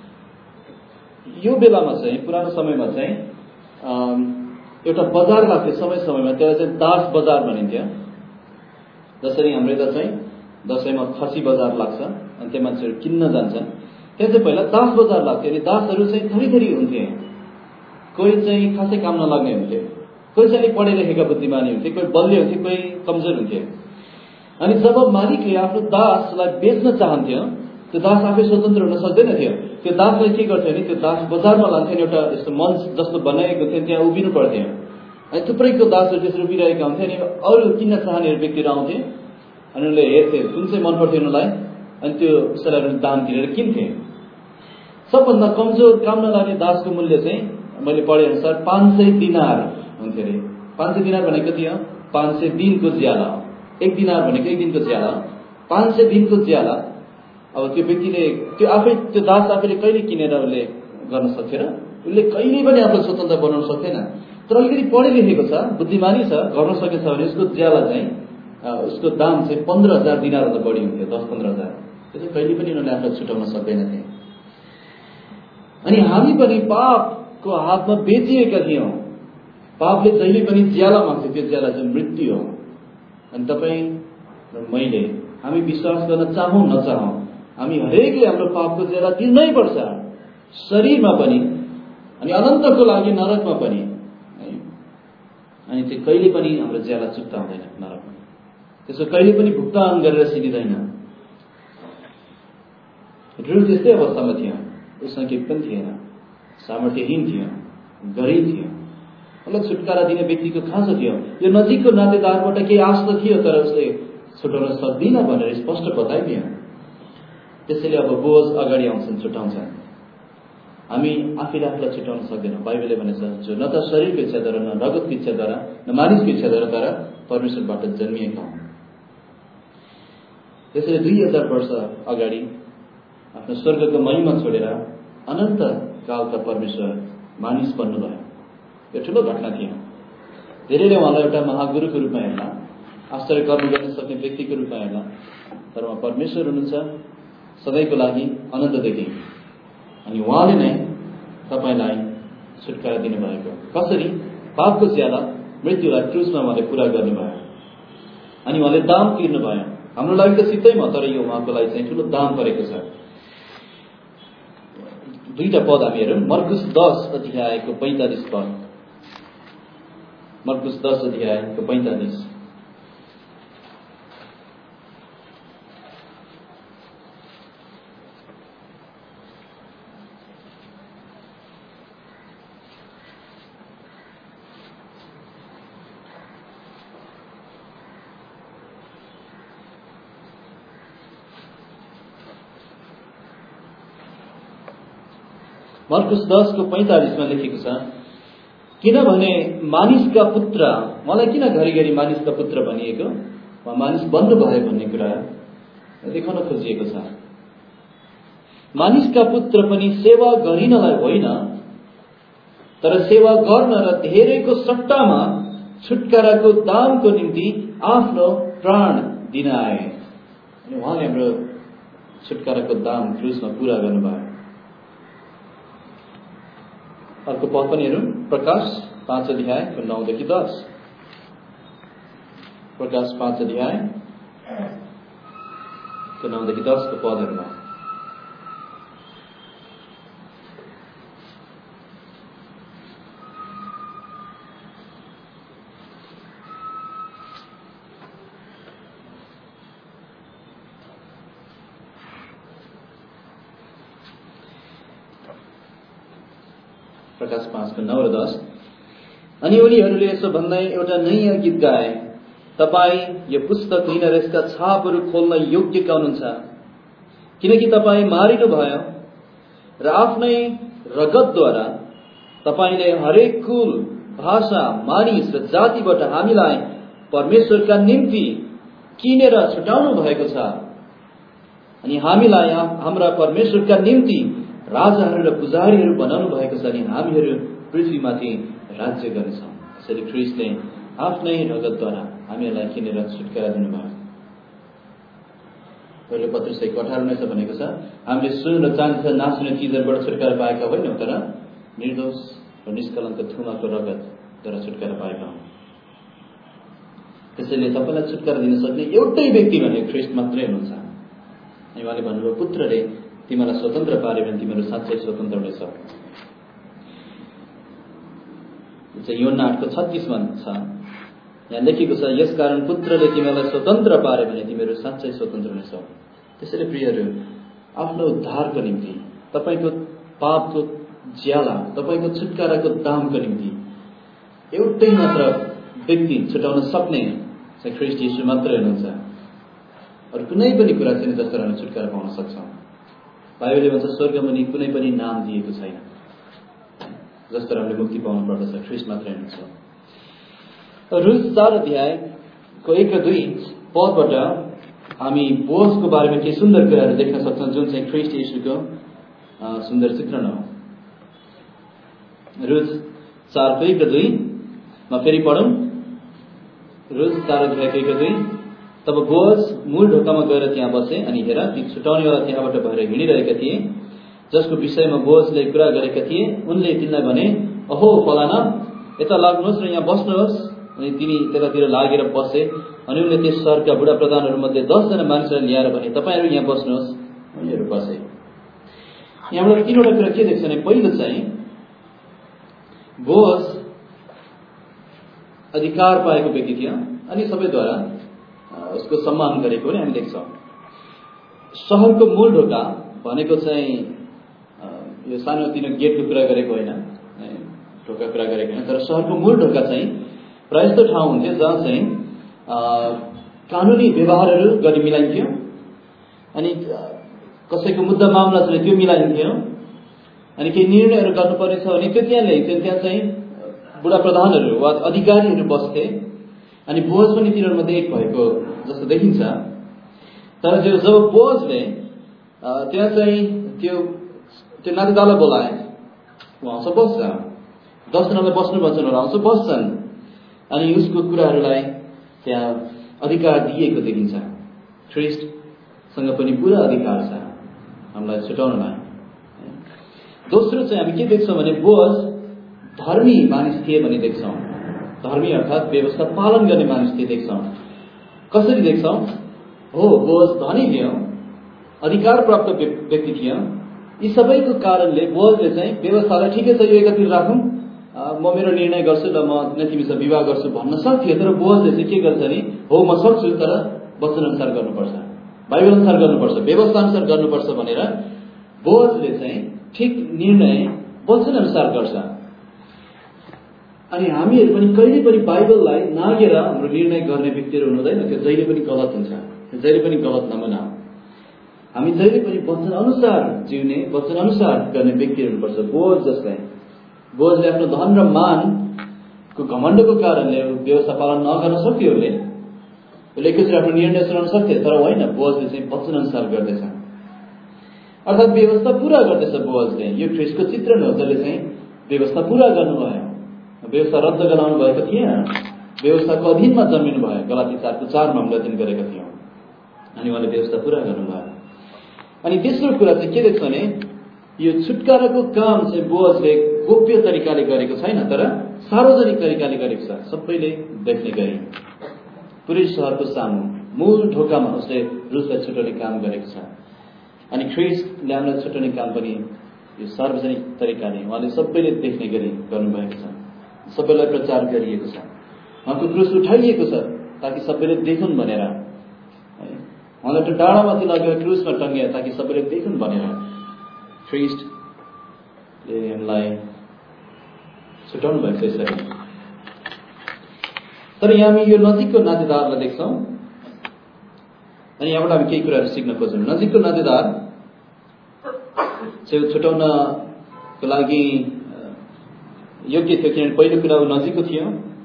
यो बेलामा चाहिँ पुरानो समयमा चाहिँ एउटा बजार लाग्थ्यो समय समयमा, त्यसलाई चाहिँ दास बजार भनिन्थ्यो। जसरी हाम्रो यता चाहिँ दसैँमा खसी बजार लाग्छ अनि त्यो मान्छेहरू किन्न जान्छन्, त्यहाँ चाहिँ पहिला दास बजार लाग्थ्यो। अनि दासहरू चाहिँ थरी थरी हुन्थे। कोही चाहिँ खासै काम नलाग्ने हुन्थे, कोही चाहिँ पढे लेखेका बुद्धिमानी हुन्थे, कोही बलियो हुन्थे, कोही कमजोर हुन्थे। अनि जब मालिकले आफ्नो दासलाई बेच्न चाहन्थ्यो, त्यो दास आफै स्वतन्त्र हुन सक्दैन थियो। त्यो दासलाई के गर्थ्यो भने त्यो दास बजारमा लान्थ्यो, एउटा यस्तो मञ्च जस्तो बनाएको थियो, त्यहाँ उभिनु पर्थ्यो। अनि थुप्रैको दासहरू त्यसरी उभिरहेका हुन्थे। अनि अरू किन्न चाहने व्यक्तिहरू आउँथे अनि उनले हेर्थे कुन चाहिँ मन पर्थ्यो उनीहरूलाई, अनि त्यो उसैलाई दाम तिरेर किन्थे। सबभन्दा कमजोर काम नलाग्ने दासको मूल्य चाहिँ मैले पढे अनुसार 500 दिनार हुन्थ्यो अरे। 500 दिनार भनेको थियो 500 दिनको ज्याला। 1 दिनार भनेको 1 दिनको ज्याला, 500 दिनको ज्याला। अब त्यो व्यक्तिले त्यो आफै त्यो दास आफैले कहिले किनेर उसले गर्न सक्थ्यो र? उसले कहिले पनि आफूलाई स्वतन्त्र बनाउन सक्दैन। तर अलिकति पढे लेखेको छ, बुद्धिमानी छ, गर्न सकेछ भने उसको ज्याला चाहिँ उसको दाम चाहिँ 15,000 दिनारभन्दा बढी हुन्थ्यो। 10-15,000। त्यसले कहिले पनि उनीहरूले आफूलाई छुटाउन सक्दैनथे। अनि हामी पनि पापको हातमा बेचिएका थियौँ। पापले जहिले पनि ज्याला माग्थ्यो, त्यो ज्याला चाहिँ मृत्यु हो। अनि तपाईँ र मैले हामी विश्वास गर्न चाहौँ नचाहौँ, हामी हरेकले हाम्रो पापको ज्याला तिर्नै पर्छ, शरीरमा पनि अनि अनन्तको लागि नरकमा पनि। अनि त्यो कहिले पनि हाम्रो ज्याला चुक्ता हुँदैन नरकमा। त्यसको कहिले पनि भुक्तान गरेर सिधिँदैन। रुथ त्यस्तै अवस्थामा थियो। उसँग केही पनि थिएन, सामर्थ्यहीन थियो, गरिब थियो। उसलाई छुटकारा दिने व्यक्तिको खाँचो थियो। यो नजिकको नातेदारबाट केही आश त थियो, तर उसले छुटाउन सक्दिन भनेर स्पष्ट बताइदियो। त्यसैले अब बोअज अगाडि आउँछन्, छुटाउँछन्। हामी आफैले आफूलाई छुटाउन सक्दैनौँ। बाइबलले भनेछ, जो न त शरीरको इच्छाद्वारा, न रगतको इच्छाद्वारा, न मानिसको इच्छाद्वारा, तर परमेश्वरबाट जन्मिएका हुन्। त्यसैले 2000 वर्ष अगाडि आफ्नो स्वर्गको महिमा छोडेर अनन्त कालका परमेश्वर मानिस बन्नुभयो। यो ठुलो घटना थियो। धेरैले उहाँलाई एउटा महागुरुको रूपमा हेर्ला, आश्चर्य कर्म गर्न सक्ने व्यक्तिको रूपमा हेर्ला, तर उहाँ परमेश्वर हुनुहुन्छ सधैँको लागि, अनन्तदेखि। अनि उहाँले नै तपाईलाई छुटकारा दिनुभएको। कसरी? पापको ज्याला, मृत्युलाई क्रुसमा उहाँले पूरा गर्नुभयो। अनि उहाँले दाम तिर्नुभयो। हाम्रो लागि त सिधैमा, तर यो उहाँको लागि चाहिँ ठुलो दाम परेको छ। दुईटा पद हामी हेरौँ। मर्कुस 10 अध्यायको 45 पद। मर्कुस 10 अध्यायको 45। मर्कुस 10 को 45 मा लेखेको छ, किनभने मानिसका पुत्र, मलाई किन घरिघरि मानिसका पुत्र भनिएको? वा मानिस बन्नुभयो भन्ने कुरा देखाउन खोजिएको छ। मानिसका पुत्र पनि सेवा गरिनलाई होइन, तर सेवा गर्न र धेरैको सट्टामा छुटकाराको दामको निम्ति आफ्नो प्राण दिन आए। अनि उहाँले हाम्रो छुटकाराको दाम क्रुसमा पूरा गर्नुभयो। अर्को पद पनि हेरौँ। प्रकाश 5 अध्यायको 9 देखि 10। प्रकाश 5 अध्यायको 9 देखि 10 को पदहरूमा प्रकाश 5 को 9 र 10। अनि उनीहरूले यसो भन्दै एउटा नयाँ गीत गाए, तपाईँ यो पुस्तक लिन र यसका छापहरू खोल्न योग्यका हुनुहुन्छ, किनकि तपाईँ मारिनु भयो र आफ्नै रगतद्वारा तपाईले हरेक कुल, भाषा, मानिस र जातिबाट हामीलाई परमेश्वरका निम्ति किनेर छुटाउनु भएको छ। अनि हामीलाई हाम्रा परमेश्वरका निम्ति राजाहरू र पुजारीहरू बनाउनु भएको छ। अनि हामीहरू पृथ्वीमाथि राज्य गर्नेछौँ। यसरी ख्रीष्टले आफ्नै रगतद्वारा हामीहरूलाई किनेर छुटकारा दिनुभयो। पहिलो पत्र 1:18 भनेको छ, हामीले सुन र चाँदी नाच्ने चिजहरूबाट छुटकारा पाएका होइनौँ, तर निर्दोष र निष्कलङ्क थुमाको रगतद्वारा छुटकारा पाएका हौँ। त्यसैले तपाईँलाई छुटकारा दिन सक्ने एउटै व्यक्ति भने ख्रीष्ट मात्रै हुनुहुन्छ। अनि उहाँले भन्नुभयो, पुत्रले तिमीलाई स्वतन्त्र पार्यो भने तिमीहरू साँच्चै स्वतन्त्र हुनेछौ। योहन्ना 8:36 मा छ, यहाँ लेखेको छ, यसकारण पुत्रले तिमीलाई स्वतन्त्र पार्यो भने तिमीहरू साँच्चै स्वतन्त्र हुनेछौ। त्यसैले प्रियहरू, आफ्नो उद्धारको निम्ति, तपाईको पापको ज्याला, तपाईको छुटकाराको दामको निम्ति एउटै मात्र व्यक्ति छुटाउन सक्ने चाहिँ ख्रीष्ट येशू मात्रै हुनुहुन्छ। अरू कुनै पनि कुरा छैन जसबाट हामी छुटकारा पाउन सक्छौँ। बाइबलले भन्छ, स्वर्गमुनि कुनै पनि नाम दिएको छैन जसबाट हामीले मुक्ति पाउनु पर्दछ, ख्रीष्ट मात्रै हुनुहुन्छ। रुथ 4 अध्यायको 1 र 2 पदबाट हामी बोअजको बारेमा केही सुन्दर कुराहरू देख्न सक्छौँ, जुन चाहिँ ख्रीष्ट येशूको सुन्दर चित्रण हो। रुथ 4 1 र 2 मा फेरि पढौँ। रुथ 4 अध्यायको 1 र 2। तब बोअज मूल ढोकामा गएर त्यहाँ बसे, अनि हेर, ती छुटाउनेवाला त्यहाँबाट भएर हिँडिरहेका थिए, जसको विषयमा बोअजले कुरा गरेका थिए। उनले तिनलाई भने, अहो फलाना, यता लाग्नुहोस् र यहाँ बस्नुहोस्। अनि तिनी त्यतातिर लागेर बसे। अनि उनले त्यस सहरका बुढा प्रधानहरू मध्ये 10 जना मानिसलाई ल्याएर भने, तपाईँहरू यहाँ बस्नुहोस्। उनीहरू बसे। यहाँबाट 3वटा कुरा के देख्छ भने, पहिलो चाहिँ बोअज अधिकार पाएको व्यक्ति थियो अनि सबैद्वारा उसको सम्मान गरेको पनि हामी देख्छौँ। सहरको मूल ढोका भनेको चाहिँ यो सानो तिनो गेटको कुरा गरेको होइन, ढोका कुरा गरेको होइन, तर सहरको मूल ढोका चाहिँ प्रायः जस्तो ठाउँ हुन्थ्यो जहाँ चाहिँ कानुनी व्यवहारहरू गरी मिलाइन्थ्यो, अनि कसैको मुद्दा मामला चाहिँ त्यो मिलाइन्थ्यो, अनि केही निर्णयहरू गर्नुपर्ने छ भने त्यो त्यहाँ ल्याइन्थ्यो। त्यहाँ चाहिँ बुढा प्रधानहरू वा अधिकारीहरू बस्थे, अनि बोझ पनि तिनीहरूमध्ये एक भएको जस्तो देखिन्छ। तर जब बोझले त्यहाँ चाहिँ त्यो नातेदारलाई बोलाए, उहाँसँग बस्छ, 10 जनालाई बस्नु भन्छन्, उहाँसँग बस्छन्, अनि उसको कुराहरूलाई त्यहाँ अधिकार दिएको देखिन्छ। ख्रिस्टसँग पनि पुरा अधिकार छ हामीलाई छुटाउनलाई। दोस्रो चाहिँ हामी के देख्छौँ भने बोझ धर्मी मानिस थिए भन्ने देख्छौँ। धर्मी अर्थात् व्यवस्था पालन गर्ने मानिस थिए देख्छौँ। कसरी देख्छौँ? हो, बोझ धनी थियो, अधिकार प्राप्त व्यक्ति थियो। यी सबैको कारणले बोझले चाहिँ व्यवस्थालाई ठिकै छ, यो एकातिर राखौँ, म मेरो निर्णय गर्छु र म तिमीसँग विवाह गर्छु भन्न सक्थ्यो। तर बोझले चाहिँ के गर्छ नि, हो म सक्छु, तर वचन अनुसार गर्नुपर्छ, बाइबल अनुसार गर्नुपर्छ, व्यवस्था अनुसार गर्नुपर्छ भनेर बोझले चाहिँ ठिक निर्णय वचन अनुसार गर्छ। अनि हामीहरू पनि कहिले पनि बाइबललाई नागेर हाम्रो निर्णय गर्ने व्यक्तिहरू हुनुहुँदैन। त्यो जहिले पनि गलत हुन्छ, त्यो जहिले पनि गलत नमना। हामी जहिले पनि वचन अनुसार जिउने, वचन अनुसार गर्ने व्यक्तिहरू हुनुपर्छ। बोझले आफ्नो धन र मानको घमण्डको कारणले व्यवस्था पालन नगर्न सक्थ्यो। उसले एकैचोटि आफ्नो निर्णय सुनाउन सक्थ्यो, तर होइन, बोझले चाहिँ वचन अनुसार गर्दैछ, अर्थात् व्यवस्था पूरा गर्दैछ। बोझले यो ख्रिस्टको चित्रण हो, जसले चाहिँ व्यवस्था पूरा गर्नुभयो, व्यवस्था रद्द गराउनु भएको थिएन, व्यवस्थाको अधीनमा जन्मिनु भयो। गलाती 4:4 हामीले अध्ययन गरेका थियौँ, अनि उहाँले व्यवस्था पूरा गर्नुभयो। अनि तेस्रो कुरा चाहिँ के देख्छ भने यो छुटकाराको काम चाहिँ बोझले गोप्य तरिकाले गरेको छैन, तर सार्वजनिक तरिकाले गरेको छ, सबैले देख्ने गरी। पुरै सहरको सामु मूल ढोकामा उसले रुसलाई छुटाउने काम गरेको छ। अनि ख्रिस्टले हामीलाई छुटाउने काम पनि यो सार्वजनिक तरिकाले उहाँले सबैले देख्ने गरी गर्नुभएको छ, सबैलाई प्रचार गरिएको छ। उहाँको क्रुस उठाइएको छ ताकि सबैले देखुन् भनेर, उहाँलाई त्यो डाँडामाथि लगेर क्रुसमा टङ्ग्या ताकि सबैले देखुन् भनेर ख्रिस्टले हामीलाई छुटाउनु भएको छ यसरी। तर यहाँ हामी यो नजिकको नातेदारलाई देख्छौँ, अनि यहाँबाट हामी केही कुराहरू सिक्न खोज्छौँ। नजिकको नातेदार चाहिँ छुटाउनको लागि योग्य थियो, किनभने पहिलो कुरा नजिकको थियो।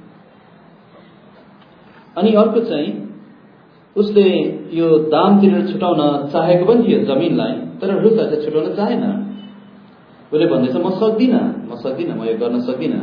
अनि अर्को चाहिँ उसले यो दाम तिरेर छुटाउन चाहेको पनि थियो जमिनलाई, तर रुसलाई चाहिँ छुटाउन चाहेन। उसले भन्दैछ म सक्दिनँ, म यो गर्न सक्दिनँ।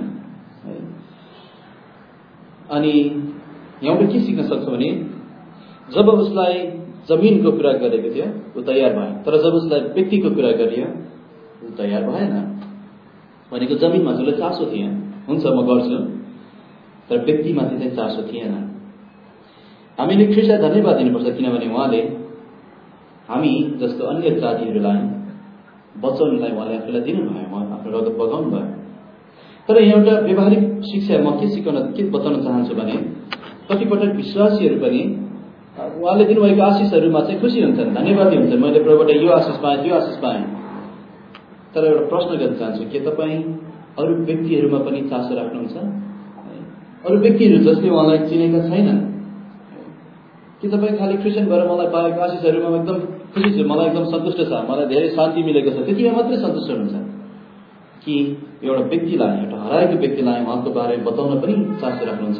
अनि यहाँबाट के सिक्न सक्छौँ भने जब उसलाई जमिनको कुरा गरेको थियो ऊ तयार भयो, तर जब उसलाई व्यक्तिको कुरा गरियो ऊ तयार भएन। भनेको जमिनमा उसलाई चासो थिएन, हुन्छ म गर्छु, तर व्यक्तिमाथि चाहिँ चासो थिएन। हामीले ख्रिस्टलाई धन्यवाद दिनुपर्छ, किनभने उहाँले हामी जस्तो अन्य जातिहरूलाई बचाउनलाई उहाँले आफूलाई दिनुभयो, उहाँ आफ्नो रगत बगाउनु भयो। तर यहाँ एउटा व्यवहारिक शिक्षा म के बताउन चाहन्छु भने कतिपटक विश्वासीहरू पनि उहाँले दिनुभएको आशिषहरूमा चाहिँ खुसी हुन्छन्, धन्यवादी हुन्छन्, मैले प्रभुबाट यो आशिष पाएँ, त्यो आशिष पाएँ। तर एउटा प्रश्न गर्न चाहन्छु, के तपाईँ अरू व्यक्तिहरूमा पनि चासो राख्नुहुन्छ? अरू व्यक्तिहरू जसले उहाँलाई चिनेका छैनन्, कि तपाईँ खालि क्रिस्चियन भएर मलाई पाएको आशिषहरूमा एकदम खुसी छु, मलाई एकदम सन्तुष्ट छ, मलाई धेरै शान्ति मिलेको छ, त्यतिमा मात्रै सन्तुष्ट हुनुहुन्छ? कि एउटा व्यक्तिलाई, एउटा हराएको व्यक्तिलाई उहाँको बारेमा बताउन पनि चासो राख्नुहुन्छ?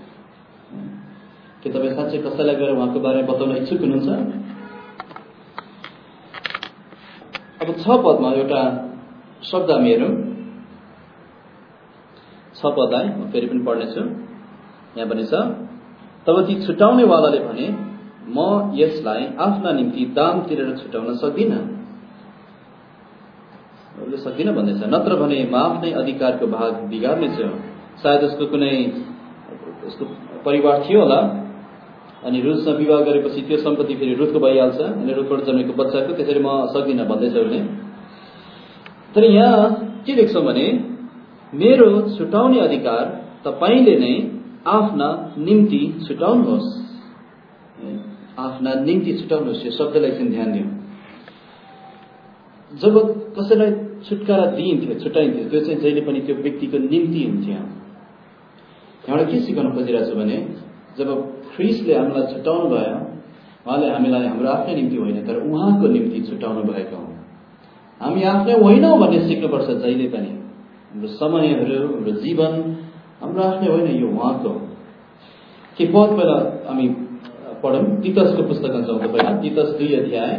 के तपाईँ साँच्चै कसैलाई गएर उहाँको बारेमा बताउन इच्छुक हुनुहुन्छ? अब 6 पदमा एउटा शब्द हामी हेरौँ। 6 पदलाई म फेरि पनि पढ्नेछु। यहाँ भनेछ, तब ती छुटाउनेवालाले भने म यसलाई आफ्ना निम्ति दाम तिरेर छुटाउन सक्दिनँ। उसले सक्दिनँ भन्दैछ, नत्र भने म आफ्नै अधिकारको भाग बिगार्नेछु। सायद उसको कुनै उसको परिवार थियो होला, अनि रुथसँग विवाह गरेपछि त्यो सम्पत्ति फेरि रुथको भइहाल्छ, अनि रुथबाट जन्मेको बच्चाको, त्यसरी म सक्दिनँ भन्दैछ उसले। तर यहाँ के देख्छौँ भने मेरो छुटाउने अधिकार तपाईँले नै आफ्ना निम्ति छुटाउनुहोस्। आफ्ना निम्ति छुटाउनुहोस्, यो शब्दलाई एकछिन ध्यान दिउँ। जब कसैलाई छुटकारा दिइन्थ्यो, छुट्याइन्थ्यो, त्यो चाहिँ जहिले पनि त्यो व्यक्तिको निम्ति हुन्थ्यो। यहाँबाट के सिकाउन खोजिरहेको छु भने जब ख्रीष्टले हामीलाई छुटाउनु भयो, उहाँले हामीलाई हाम्रो आफ्नै निम्ति होइन तर उहाँको निम्ति छुटाउनु भएको हो। हामी आफ्नै होइनौँ भन्ने सिक्नुपर्छ जहिले पनि। हाम्रो समयहरू, हाम्रो जीवन हाम्रो आफ्नै होइन, यो उहाँको। के पद पहिला हामी पढौँ, तीतसको पुस्तकमा जाउँ त पहिला। तीतस 2 अध्याय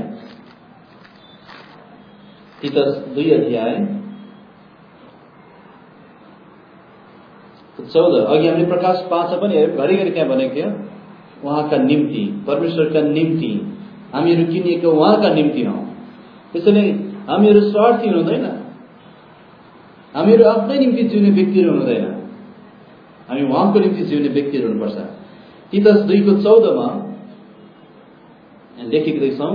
14। अघि हामीले प्रकाश 5 पनि हेर्यौँ, घरिघरि त्यहाँ भनेको थियो उहाँका निम्ति, परमेश्वरका निम्ति हामीहरू किनिएको उहाँका निम्ति हौ। त्यसैले हामीहरू स्वार्थी हुनुहुँदैन, हामीहरू आफ्नै निम्ति जिउने व्यक्तिहरू हुनुहुँदैन, हामी उहाँको निम्ति जिउने व्यक्तिहरू हुनुपर्छ। तीतस 2:14 लेखेको देख्छौँ,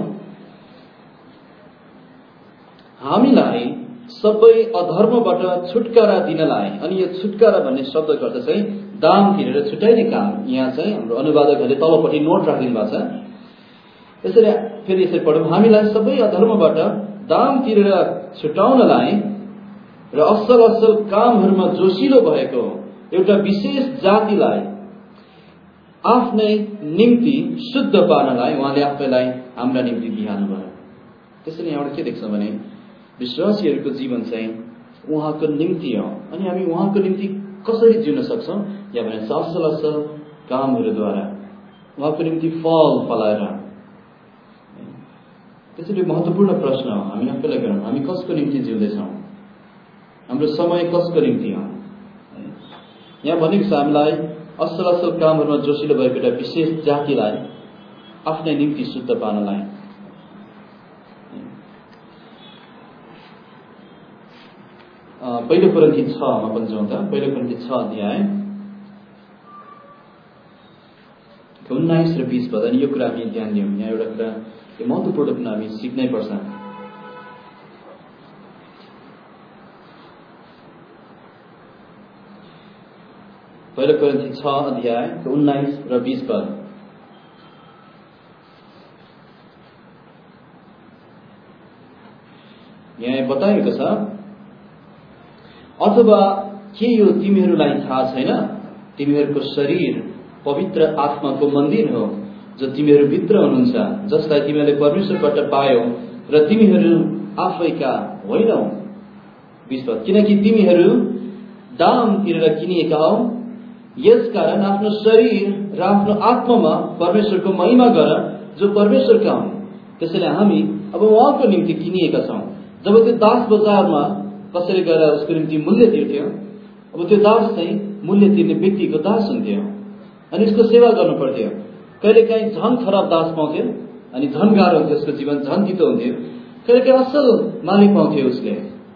हामीलाई सबै अधर्मबाट छुटकारा दिनलाई। अनि यो छुटकारा भन्ने शब्दको अर्थ चाहिँ दाम तिरेर छुटाइने काम। यहाँ चाहिँ हाम्रो अनुवादकहरूले तलपट्टि नोट राखिदिनु भएको छ। यसरी फेरि यसरी पढौँ, हामीलाई सबै अधर्मबाट दाम तिरेर छुटाउनलाई र असल असल कामहरूमा जोसिलो भएको एउटा विशेष जातिलाई आफ्नै निम्ति शुद्ध पार्नलाई उहाँले आफैलाई हाम्रा निम्ति दिहाल्नु भयो। त्यसैले यहाँबाट के देख्छौँ भने विश्वासीहरूको जीवन चाहिँ उहाँको निम्ति हो। अनि हामी उहाँको निम्ति कसरी जिउन सक्छौँ? या भने असल असल कामहरूद्वारा, उहाँको निम्ति फल फलाएर। त्यसैले महत्त्वपूर्ण प्रश्न हो, हामी आफैलाई गरौँ, हामी कसको निम्ति जिउँदैछौँ? हाम्रो समय कसको निम्ति हो? यहाँ भनेको छ हामीलाई असल असल कामहरूमा जोसिलो भएको एउटा विशेष जातिलाई आफ्नै निम्ति शुद्ध पार्नलाई। पहिलो कोरिन्थी 6 पनि जाउँ त। पहिलो कोरिन्थी 6 अध्याय 19 र 20 पद। अनि यो कुरा हामी ध्यान दियौँ। यहाँ एउटा कुरा यो महत्त्वपूर्ण कुरा हामी सिक्नै पर्छ। पहिलो कोरिन्थी 6 अध्याय 19 र 20 पद। यहाँ बताएको छ, अथवा के यो तिमीहरूलाई थाहा छैन? तिमीहरूको शरीर पवित्र आत्माको मन्दिर हो जो तिमीहरू भित्र हुनुहुन्छ, जसलाई तिमीहरूले परमेश्वरबाट पायौ र तिमीहरू आफैका होइनौ। 20 पद, किनकि तिमीहरू दाम तिरेर किनिएका हौ, यसकारण आफ्नो शरीर र आफ्नो आत्मामा परमेश्वरको महिमा गर जो परमेश्वरका हुन्। त्यसैले हामी अब उहाँको निम्ति किनिएका छौँ। जब त्यो दास बजारमा कसरी गएर उसको निम्ति मूल्य तिर्थ्यो, अब त्यो दास चाहिँ मूल्य तिर्ने व्यक्तिको दास हुन्थ्यो अनि उसको सेवा गर्नु पर्थ्यो। कहिलेकाहीँ झन खराब दास पाउँथ्यो अनि झन गाह्रो हुन्थ्यो, उसको जीवन झन तितो हुन्थ्यो। कहिलेकाहीँ असल मालिक पाउँथ्यो उसले,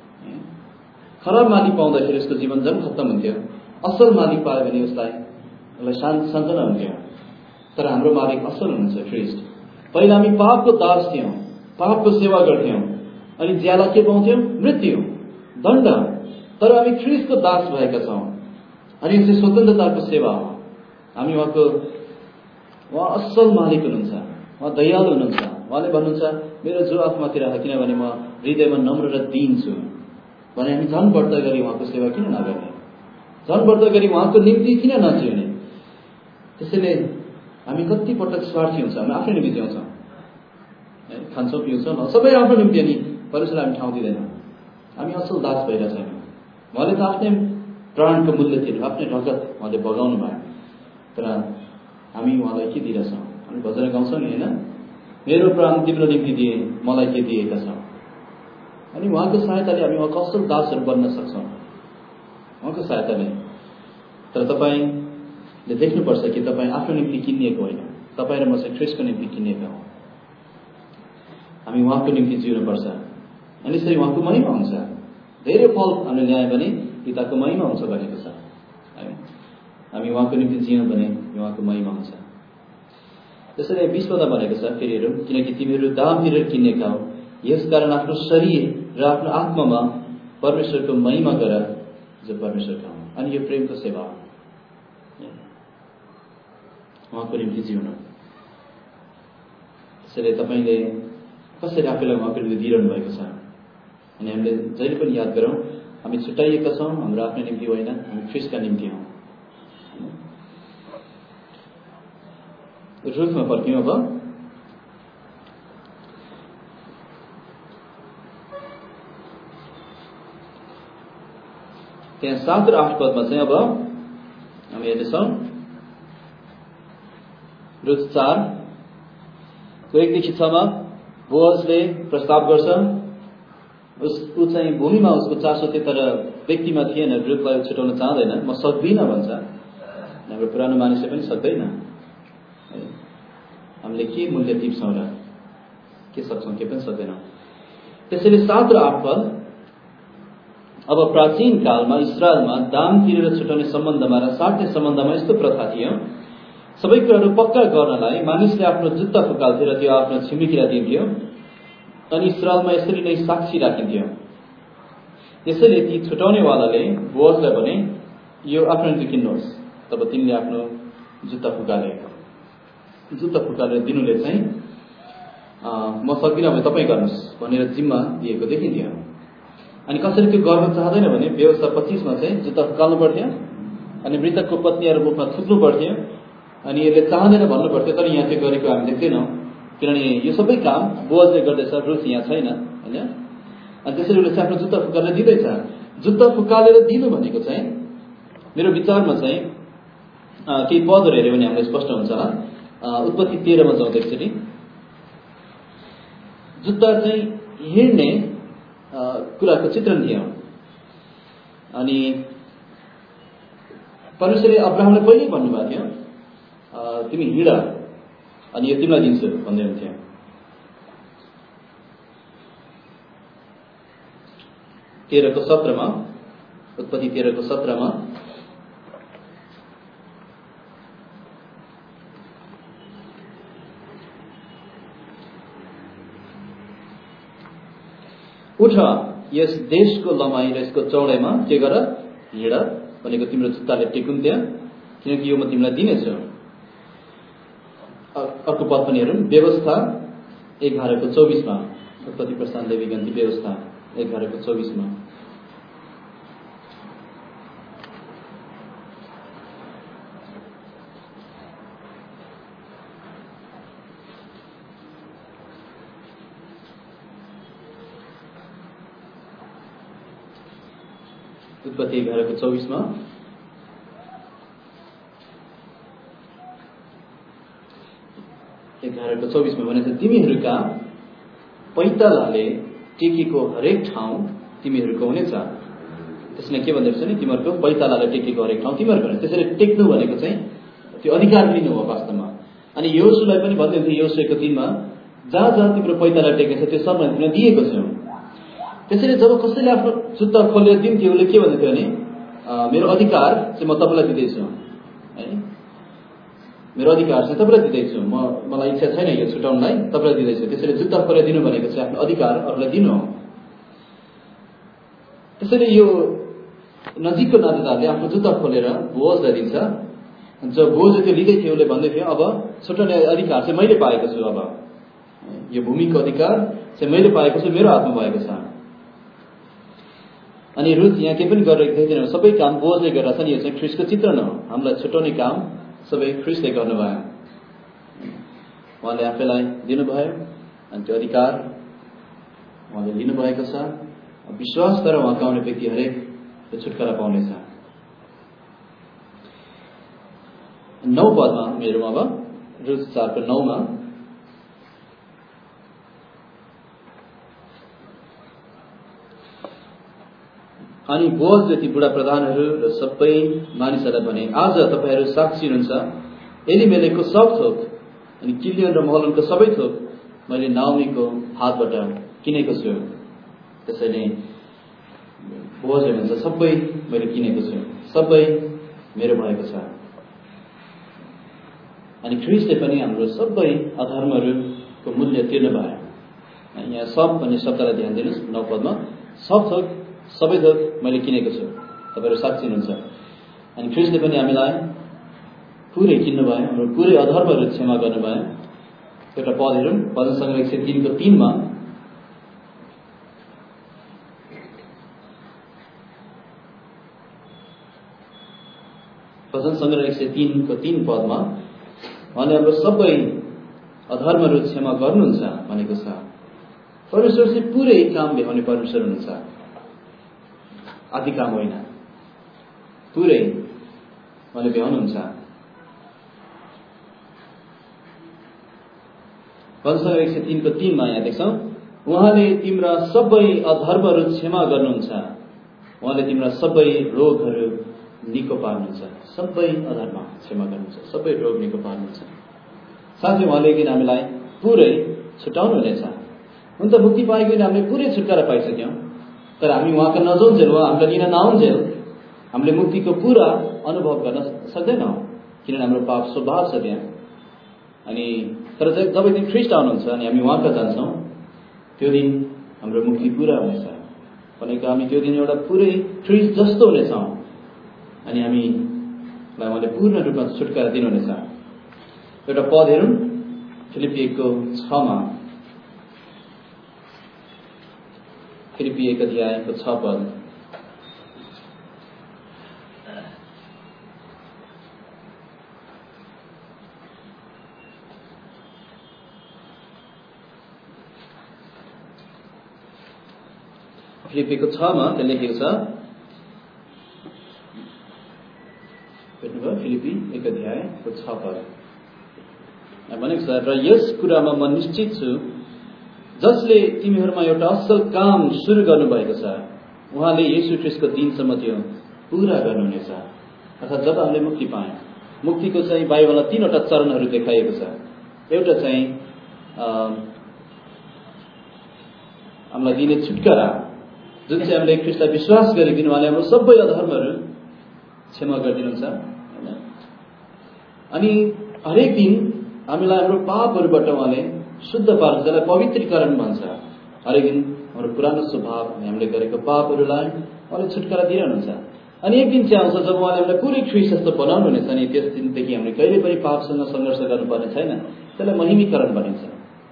खराब मालिक पाउँदाखेरि उसको जीवन झन खत्तम हुन्थ्यो। असल मालिक पायो भने उसलाई सान्त्वना हुन्थ्यो। तर हाम्रो मालिक असल हुनुहुन्छ, ख्रीष्ट। पहिला हामी पापको दास थियौँ, पापको सेवा गर्थ्यौँ अनि ज्याला के पाउँथ्यौँ? मृत्यु, दण्ड। तर हामी ख्रीष्टको दास भएका छौँ अनि यो चाहिँ स्वतन्त्रताको सेवा हो। हामी उहाँ असल मालिक हुनुहुन्छ, उहाँ दयालु हुनुहुन्छ। उहाँले भन्नुहुन्छ मेरो जो आत्मातिर राख, किनभने म हृदयमा नम्र र दीन छु भने हामी झन बढ्ता गरी उहाँको सेवा किन नगर्ने? झन बढ्ता गरी उहाँको निम्ति किन नजिउने? त्यसैले हामी कति पटक स्वार्थी हुन्छ, हामी आफ्नै निम्ति जिउँछौँ, खान्छौँ पिउँछौँ, सबै आफ्नो निम्ति, अनि परमेश्वरलाई हामी ठाउँ दिँदैनौँ। हामी असल दास भइरहेको छैनौँ। उहाँले त आफ्नै प्राणको मूल्य तिर्नु, आफ्नै रगत उहाँले बगाउनु भयो। तर हामी उहाँलाई के दिइरहेछौँ? हामी भजन गाउँछौँ नि, होइन? मेरो प्राण तिम्रो निम्ति दिए, मलाई के दिएका छौँ। अनि उहाँको सहायताले हामी उहाँको असल दासहरू बन्न सक्छौँ, उहाँको सहायताले। तर तपाईँले देख्नुपर्छ कि तपाईँ आफ्नो निम्ति किनिएको होइन, तपाईँ र म चाहिँ ख्रीष्टको निम्ति किनिएका हौँ। हामी उहाँको निम्ति जिउनुपर्छ अनि यसरी उहाँको महिमा हुन्छ। धेरै फल हामीले ल्यायो भने पिताको महिमा हुन्छ भनेको छ। हामी उहाँको निम्ति जियौँ भने उहाँको महिमा हुन्छ। त्यसैले 20 पदमा भनेको छ, फेरि हेरौँ, किनकि तिमीहरू दाम तिरेर किनेका हौ, यसकारण आफ्नो शरीर र आफ्नो आत्मामा परमेश्वरको महिमा गर जो परमेश्वरका हुन्। अनि यो प्रेमको सेवा हो, उहाँको निम्ति जिउन। त्यसैले तपाईँले कसरी आफूलाई उहाँको निम्ति दिइरहनु भएको छ? अनि हामीले जहिले पनि याद गरौँ, हामी छुट्याइएका छौँ, हाम्रो आफ्नो निम्ति होइन, हामी ख्रीष्टका निम्ति हौँ। रुथमा फर्क्यौँ अब। त्यहाँ 7 र 8 पदमा चाहिँ अब हामी हेर्नेछौँ। रुथ 4:1देखि 6मा बोअजले प्रस्ताव गर्छ। ऊ चाहिँ भूमिमा उसको चासो थियो, तर व्यक्तिमा थिएन। रुथलाई छुटाउन चाहँदैन, म सक्दिनँ भन्छ। हाम्रो पुरानो मानिसले पनि सक्दैन। हामीले के मूल्य टिप्छौँ र के सक्छौँ, के पनि सक्दैनौँ। त्यसैले 7 र 8 पद, अब प्राचीन कालमा इस्रायलमा दाम तिरेर छुटाउने सम्बन्धमा र साट्ने सम्बन्धमा यस्तो प्रथा थियो। सबै कुराहरू पक्का गर्नलाई मानिसले आफ्नो जुत्ता फुकाल्थ्यो र त्यो आफ्नो छिमेकीलाई दिन्थ्यो। अनि इस्रायलमा यसरी नै साक्षी राखिन्थ्यो। त्यसैले ती छुटाउनेवालाले बोअजलाई भने, यो आफ्नो निम्ति किन्नुहोस्। तब तिनले आफ्नो जुत्ता फुकालेर दिनुले चाहिँ म सक्दिनँ भने तपाईँ गर्नुहोस् भनेर जिम्मा दिएको देखिन्थ्यो। अनि कसरी त्यो गर्न चाहँदैन भने व्यवस्था 25मा चाहिँ जुत्ता फुकाल्नु पर्थ्यो, अनि मृतकको पत्नीहरू मुखमा थुक्नु पर्थ्यो, अनि यसले चाहँदैन भन्नु पर्थ्यो। तर यहाँ त्यो गरेको हामी देख्दैनौँ, किनभने यो सबै काम बोअजले गर्दैछ, रुथ यहाँ छैन, होइन। अनि त्यसरी उसले चाहिँ आफ्नो जुत्ता फुकालेर दिँदैछ। जुत्ता फुकालेर दिनु भनेको चाहिँ मेरो विचारमा चाहिँ केही पदहरू हेऱ्यो भने हामीलाई स्पष्ट हुन्छ। उत्पत्ति 13मा जाउँ एकचोटि। जुत्ता चाहिँ हिँड्ने कुराको चित्रण थियो। अनि परमेश्वरले अब्राहमलाई पहिल्यै भन्नुभएको थियो, तिमी हिँड अनि यो तिमीलाई दिन्छु भन्दै हुन्थ्यो। उत्पत्ति 13:17 उठ, यस देशको लम्बाइ र यसको चौडाइमा के गर, हिँड भनेको तिम्रो जुत्ताले टेकुन्थ्यो, किनकि यो म तिमीलाई दिनेछु। अर्को पद पनि हेरौँ, व्यवस्था 11:24मा, उत्पत्ति प्रस्थान लेवी गन्ती व्यवस्था 11:24मा। उत्पत्ति 11:24मा भनेछ, तिमीहरूका पैतालाले टेकेको हरेक ठाउँ तिमीहरूको हुनेछ। त्यसले के भन्दैछ नि, तिमीहरूको पैतालाले टेकेको हरेक ठाउँ तिमीहरूको हुनेछ। त्यसैले टेक्नु भनेको चाहिँ त्यो अधिकार लिनु हो वास्तवमा। अनि योशुलाई पनि भन्दै थियो, योशुको 3मा, जहाँ जहाँ तिम्रो पैताला टेकेछ त्यो सब मैले तिमीलाई दिएको छु। त्यसैले जब कसैले आफ्नो जुत्ता खोलेर दिन्थ्यो, उसले के भन्दै थियो भने, मेरो अधिकार चाहिँ म तपाईँलाई दिँदैछु, है, मेरो अधिकार चाहिँ तपाईँलाई दिँदैछु, मलाई इच्छा छैन यो छुटाउनलाई, तपाईँलाई दिँदैछु। त्यसैले जुत्ता खोलेर दिनु भनेको चाहिँ आफ्नो अधिकार अरूलाई दिनु हो। त्यसैले यो नजिकको नातेदारले आफ्नो जुत्ता खोलेर बोअजलाई दिन्छ। जब बोअजले त्यो लिँदै थियो, उसले भन्दै थियो, अब छुटाउने अधिकार चाहिँ मैले पाएको छु, अब यो भूमिको अधिकार चाहिँ मैले पाएको छु, मेरो हातमा भएको छ। अनि रुथ यहाँ केही पनि गरेर देख्दैन, सबै काम बोअजले गरेर छ नि। यो चाहिँ ख्रीष्टको चित्रण हो। हामीलाई छुटाउने काम सबै ख्रीष्टले गर्नुभयो। उहाँले आफैलाई दिनुभयो अनि त्यो अधिकार उहाँले लिनुभएको छ। विश्वास गरेर उहाँका आउने व्यक्ति हरेक त्यो छुटकारा पाउनेछ। 9 पदमा मेरो अब रुथ 4:9मा, अनि बोअजले ती बुढा प्रधानहरू र सबै मानिसहरूलाई भने, आज तपाईँहरू साक्षी हुनुहुन्छ, एलिमेलेकको सब थोक अनि किलियन र महलोनको सबै थोक मैले नाओमीको हातबाट किनेको छु। त्यसैले बोअजले भन्छ, सबै मैले किनेको छु, सबै मेरो भएको छ। अनि ख्रीष्टले पनि हाम्रो सबै अधर्महरूको मूल्य तिर्नु भयो। यहाँ सब भन्ने शब्दलाई ध्यान दिनुहोस्। 9 पदमा सब थोक, सबै थोक मैले किनेको छु, तपाईँहरू साक्षी हुनुहुन्छ। अनि ख्रीष्टले पनि हामीलाई पुरै किन्नुभयो, हाम्रो पुरै अधर्महरू क्षमा गर्नुभयो। एउटा पद हेरौँ, भजन सङ्ग्रह 103:3मा, भजन सङ्ग्रह 103 को 3 पदमा उहाँले हाम्रो सबै अधर्महरू क्षमा गर्नुहुन्छ भनेको छ। परमेश्वर चाहिँ पुरै काम भ्याउने परमेश्वर हुनुहुन्छ, आदि काम होइन, पुरै उहाँले भ्याउनुहुन्छ। भजन सङ्ग्रह 103 को 3 मा यहाँ देख्छौँ, उहाँले तिम्रा सबै अधर्महरू क्षमा गर्नुहुन्छ, उहाँले तिम्रा सबै रोगहरू निको पार्नुहुन्छ। सबै अधर्म क्षमा गर्नुहुन्छ, सबै रोग निको पार्नुहुन्छ। साथै उहाँले किन हामीलाई पुरै छुटाउनु हुनेछ। हुन त मुक्ति पाएको किन हामीले पुरै छुटकारा पाइसक्यौँ, तर हामी उहाँका नजाउन्जेल, उहाँ हामीलाई लिन नआउन्जेल हामीले मुक्तिको पुरा अनुभव गर्न सक्दैनौँ, किनभने हाम्रो पाप स्वभाव छ त्यहाँ। अनि तर जब दिन ख्रीष्ट आउनुहुन्छ अनि हामी उहाँका जान्छौँ, त्यो दिन हाम्रो मुक्ति पुरा हुनेछ। भनेको हामी त्यो दिन एउटा पुरै ख्रीष्ट जस्तो हुनेछौँ अनि हामीलाई उहाँले पूर्ण रूपमा छुटकारा दिनुहुनेछ। एउटा पद हेरौँ, फिलिपी 1 को 6 मा, फिलिपी 1 अध्यायको 6 पद। फिलिपी 1 को 6 मा त्यहाँ लेखेको छ, फिलिपी 1 अध्यायको 6 पद भनेको छ, र यस कुरामा म निश्चित छु जसले तिमीहरूमा एउटा असल काम सुरु गर्नुभएको छ उहाँले येशू ख्रीष्टको दिनसम्म त्यो पूरा गर्नुहुनेछ। अर्थात् जब हामीले मुक्ति पायौँ, मुक्तिको चाहिँ बाइबलमा 3वटा चरणहरू देखाइएको छ। एउटा चाहिँ हामीलाई दिने छुटकारा, जुन चाहिँ हामीले ख्रीष्टलाई विश्वास गरिकन उहाँले हाम्रो सबै अधर्महरू क्षमा गरिदिनुहुन्छ हैन। अनि हरेक दिन हामीलाई हाम्रो पापहरूबाट उहाँले शुद्ध पार्छ, जसलाई पवित्रीकरण भन्छ। हरेक दिन हाम्रो पुरानो स्वभाव हामीले गरेको पापहरूलाई उहाँले छुटकारा दिइरहनुहुन्छ। अनि एक दिन चाहिँ आउँछ जब उहाँले हामीलाई पुरै ख्रीष्ट जस्तो बनाउनु हुनेछ, अनि त्यस दिनदेखि हामीले कहिले पनि पापसँग सङ्घर्ष गर्नुपर्ने छैन। त्यसलाई महिमीकरण भनिन्छ।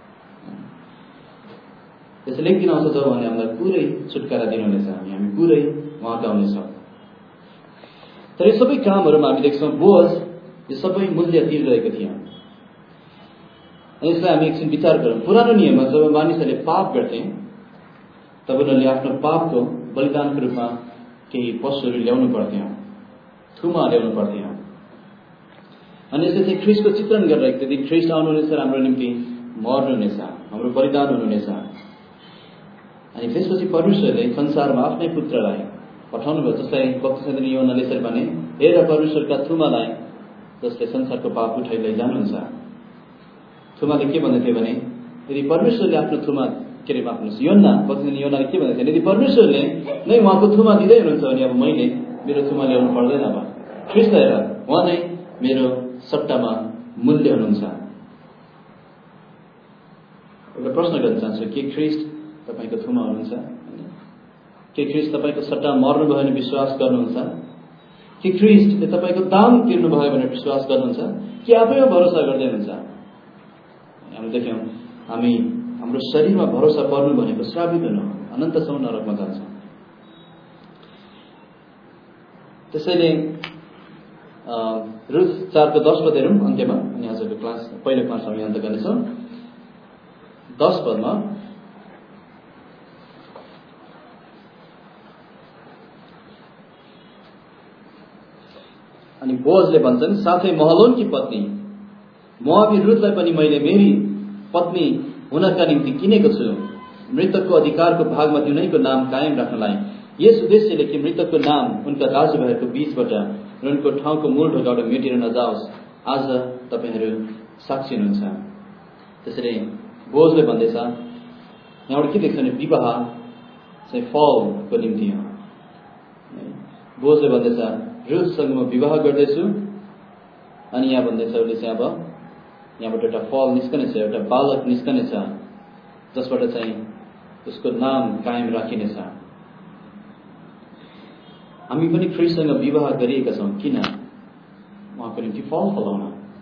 त्यसैले एक दिन आउँछ जब उहाँले हामीलाई पुरै छुटकारा दिनुहुनेछ, हामी पुरै उहाँका हुनेछौँ। तर यो सबै कामहरूमा हामी देख्छौँ बोअज यो सबै मूल्य तिरिरहेको थियो। अनि यसलाई हामी एकछिन विचार गरौँ। पुरानो नियममा जब मानिसहरूले पाप गर्थे तब उनीहरूले आफ्नो पापको बलिदानको रूपमा केही पशुहरू ल्याउनु पर्थ्यो, थुमा ल्याउनु पर्थ्यो। अनि यसले चाहिँ ख्रीष्टको चित्रण गरिरहेको थियो। ख्रीष्ट आउनुहुनेछ, हाम्रो निम्ति मर्नुहुनेछ, हाम्रो बलिदान हुनुहुनेछ। अनि त्यसपछि परमेश्वरले संसारमा आफ्नै पुत्रलाई पठाउनु भयो, जसलाई बक्तिस्नान योहन्नाले यसरी भने, हेर परमेश्वरका थुमालाई जसले संसारको पाप उठाइ लैजानुहुन्छ। थुमाले के भन्दै भने, यदि परमेश्वरले आफ्नो थुमा के अरे माफ्नुहोस्, योहन्नाले के भन्दै थियो, यदि परमेश्वरले नै उहाँको थुमा दिँदै हुनुहुन्छ भने अब मैले मेरो थुमा ल्याउनु पर्दैन। अब ख्रीष्ट हेर, उहाँ नै मेरो सट्टामा मूल्य हुनुहुन्छ। एउटा प्रश्न गर्न चाहन्छु, के ख्रीष्ट तपाईँको थुमा हुनुहुन्छ? के ख्रीष्ट तपाईँको सट्टा मर्नुभयो भने विश्वास गर्नुहुन्छ? के ख्रीष्टले तपाईँको दाम तिर्नुभयो भने विश्वास गर्नुहुन्छ? कि आफैमा भरोसा गर्दै हुनुहुन्छ? हामी देख्यौँ, हामी हाम्रो शरीरमा भरोसा पर्नु भनेको श्रापित हुनु, अनन्तसम्म नरकमा जान्छ। त्यसैले रुथ 4 को 10 पद हेरौँ अन्त्यमा, अनि आजको क्लास पहिलो क्लास हामी अन्त गर्नेछौँ। 10 पदमा अनि बोअजले भन्छन्, साथै महलोनकी पत्नी मोआबी रुथलाई पनि मैले मेरी पत्नी हुनका निम्ति किनेको छु, मृतकको अधिकारको भागमा उनैको नाम कायम राख्नलाई। यस उद्देश्यले कि मृतकको नाम उनका दाजुभाइहरूको बीचबाट र उनको ठाउँको मूल ढोकाबाट मेटेर नजाओस्, आज तपाईँहरू साक्षी हुनुहुन्छ। त्यसैले बोअजले भन्दैछ, यहाँबाट के देख्छ भने विवाह चाहिँ फलको निम्ति हो। बोअजले भन्दैछ, रुथसँग म विवाह गर्दैछु, अनि यहाँ भन्दैछ उसले चाहिँ अब यहाँबाट एउटा फल निस्कनेछ, एउटा बालक निस्कनेछ, जसबाट चाहिँ उसको नाम कायम राखिनेछ। हामी पनि ख्रीष्टसँग विवाह गरिएका छौँ। किन? उहाँको निम्ति फल फलाउन,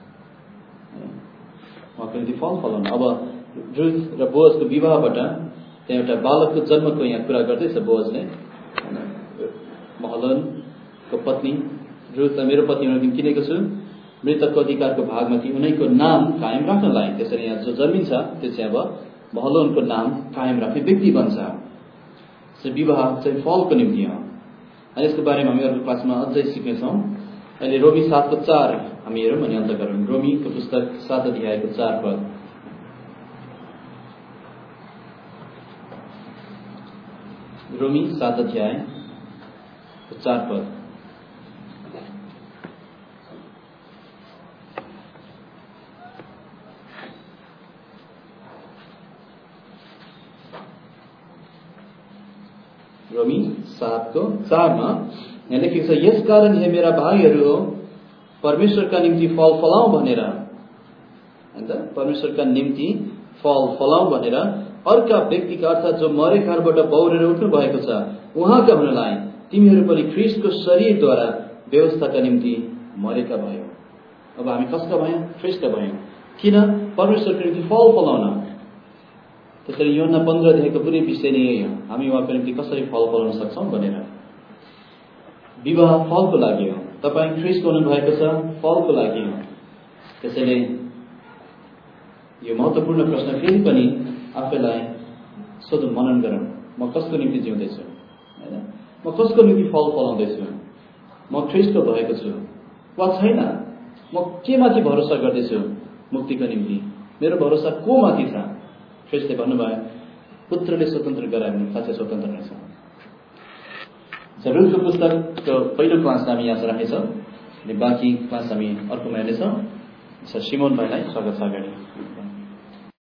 उहाँको निम्ति फल फलाउन। अब रुथ र बोअजको विवाहबाट त्यहाँ एउटा बालकको जन्मको यहाँ कुरा गर्दैछ बोअजले। महलोनको पत्नी रुथ मेरो पत्नीहरूको निम्ति किनेको छु, मृतकको अधिकारको भागमाथि उनीको नाम कायम राख्नलाई। त्यसरी यहाँ जो जमिन्छ त्यो चाहिँ अब महलोनको नाम कायम राख्ने व्यक्ति बन्छ। विवाह चाहिँ फलको निम्ति हो। अनि यसको बारेमा हामी अर्को क्लासमा अझै सिक्नेछौँ। अहिले रोमी 7:4 हामी हेरौँ अनि अन्त गरौँ। रोमीको पुस्तक 7:4 रोमी 7:4 रोमी 7:4 यहाँ लेखेको छ, यसकारण हे मेरा भाइहरू परमेश्वरका निम्ति फल फलाऊ भनेर, परमेश्वरका निम्ति फल फलाऊ भनेर अर्का व्यक्तिका अर्थात् जो मरेकाबाट बौरेर उठ्नु भएको छ उहाँका हुनलाई तिमीहरू पनि ख्रीष्टको शरीरद्वारा व्यवस्थाका निम्ति मरेका भयो। अब हामी कसका भयौँ? ख्रीष्टका भयौँ। किन? परमेश्वरको निम्ति फल फलाउन। त्यसरी यूहन्ना 15 अध्यायको पुरै विषय नै यही हो, हामी उहाँको निम्ति कसरी फल फलाउन सक्छौँ भनेर। विवाह फलको लागि हो। तपाईँ ख्रीष्ट हुनुभएको छ, फलको लागि हो। त्यसैले यो महत्त्वपूर्ण प्रश्न फेरि पनि आफैलाई सोधौँ, मनन गरौँ। म कसको निम्ति जिउँदैछु? हैन, म कसको निम्ति फल फलाउँदैछु? म ख्रीष्टको भएको छु वा छैन? म के माथि भरोसा गर्दैछु मुक्तिको निम्ति? मेरो भरोसा को माथि छ? ख्रीष्टले भन्नुभयो, पुत्रले स्वतन्त्र गरायो भने साँच्चै स्वतन्त्र रहेछ। रुथको पुस्तकको पहिलो क्लास हामी यहाँ राखेछौँ अनि बाँकी क्लास हामी अर्कोमा हेर्नेछौँ। सिमोन भाइलाई स्वागत छ अगाडि।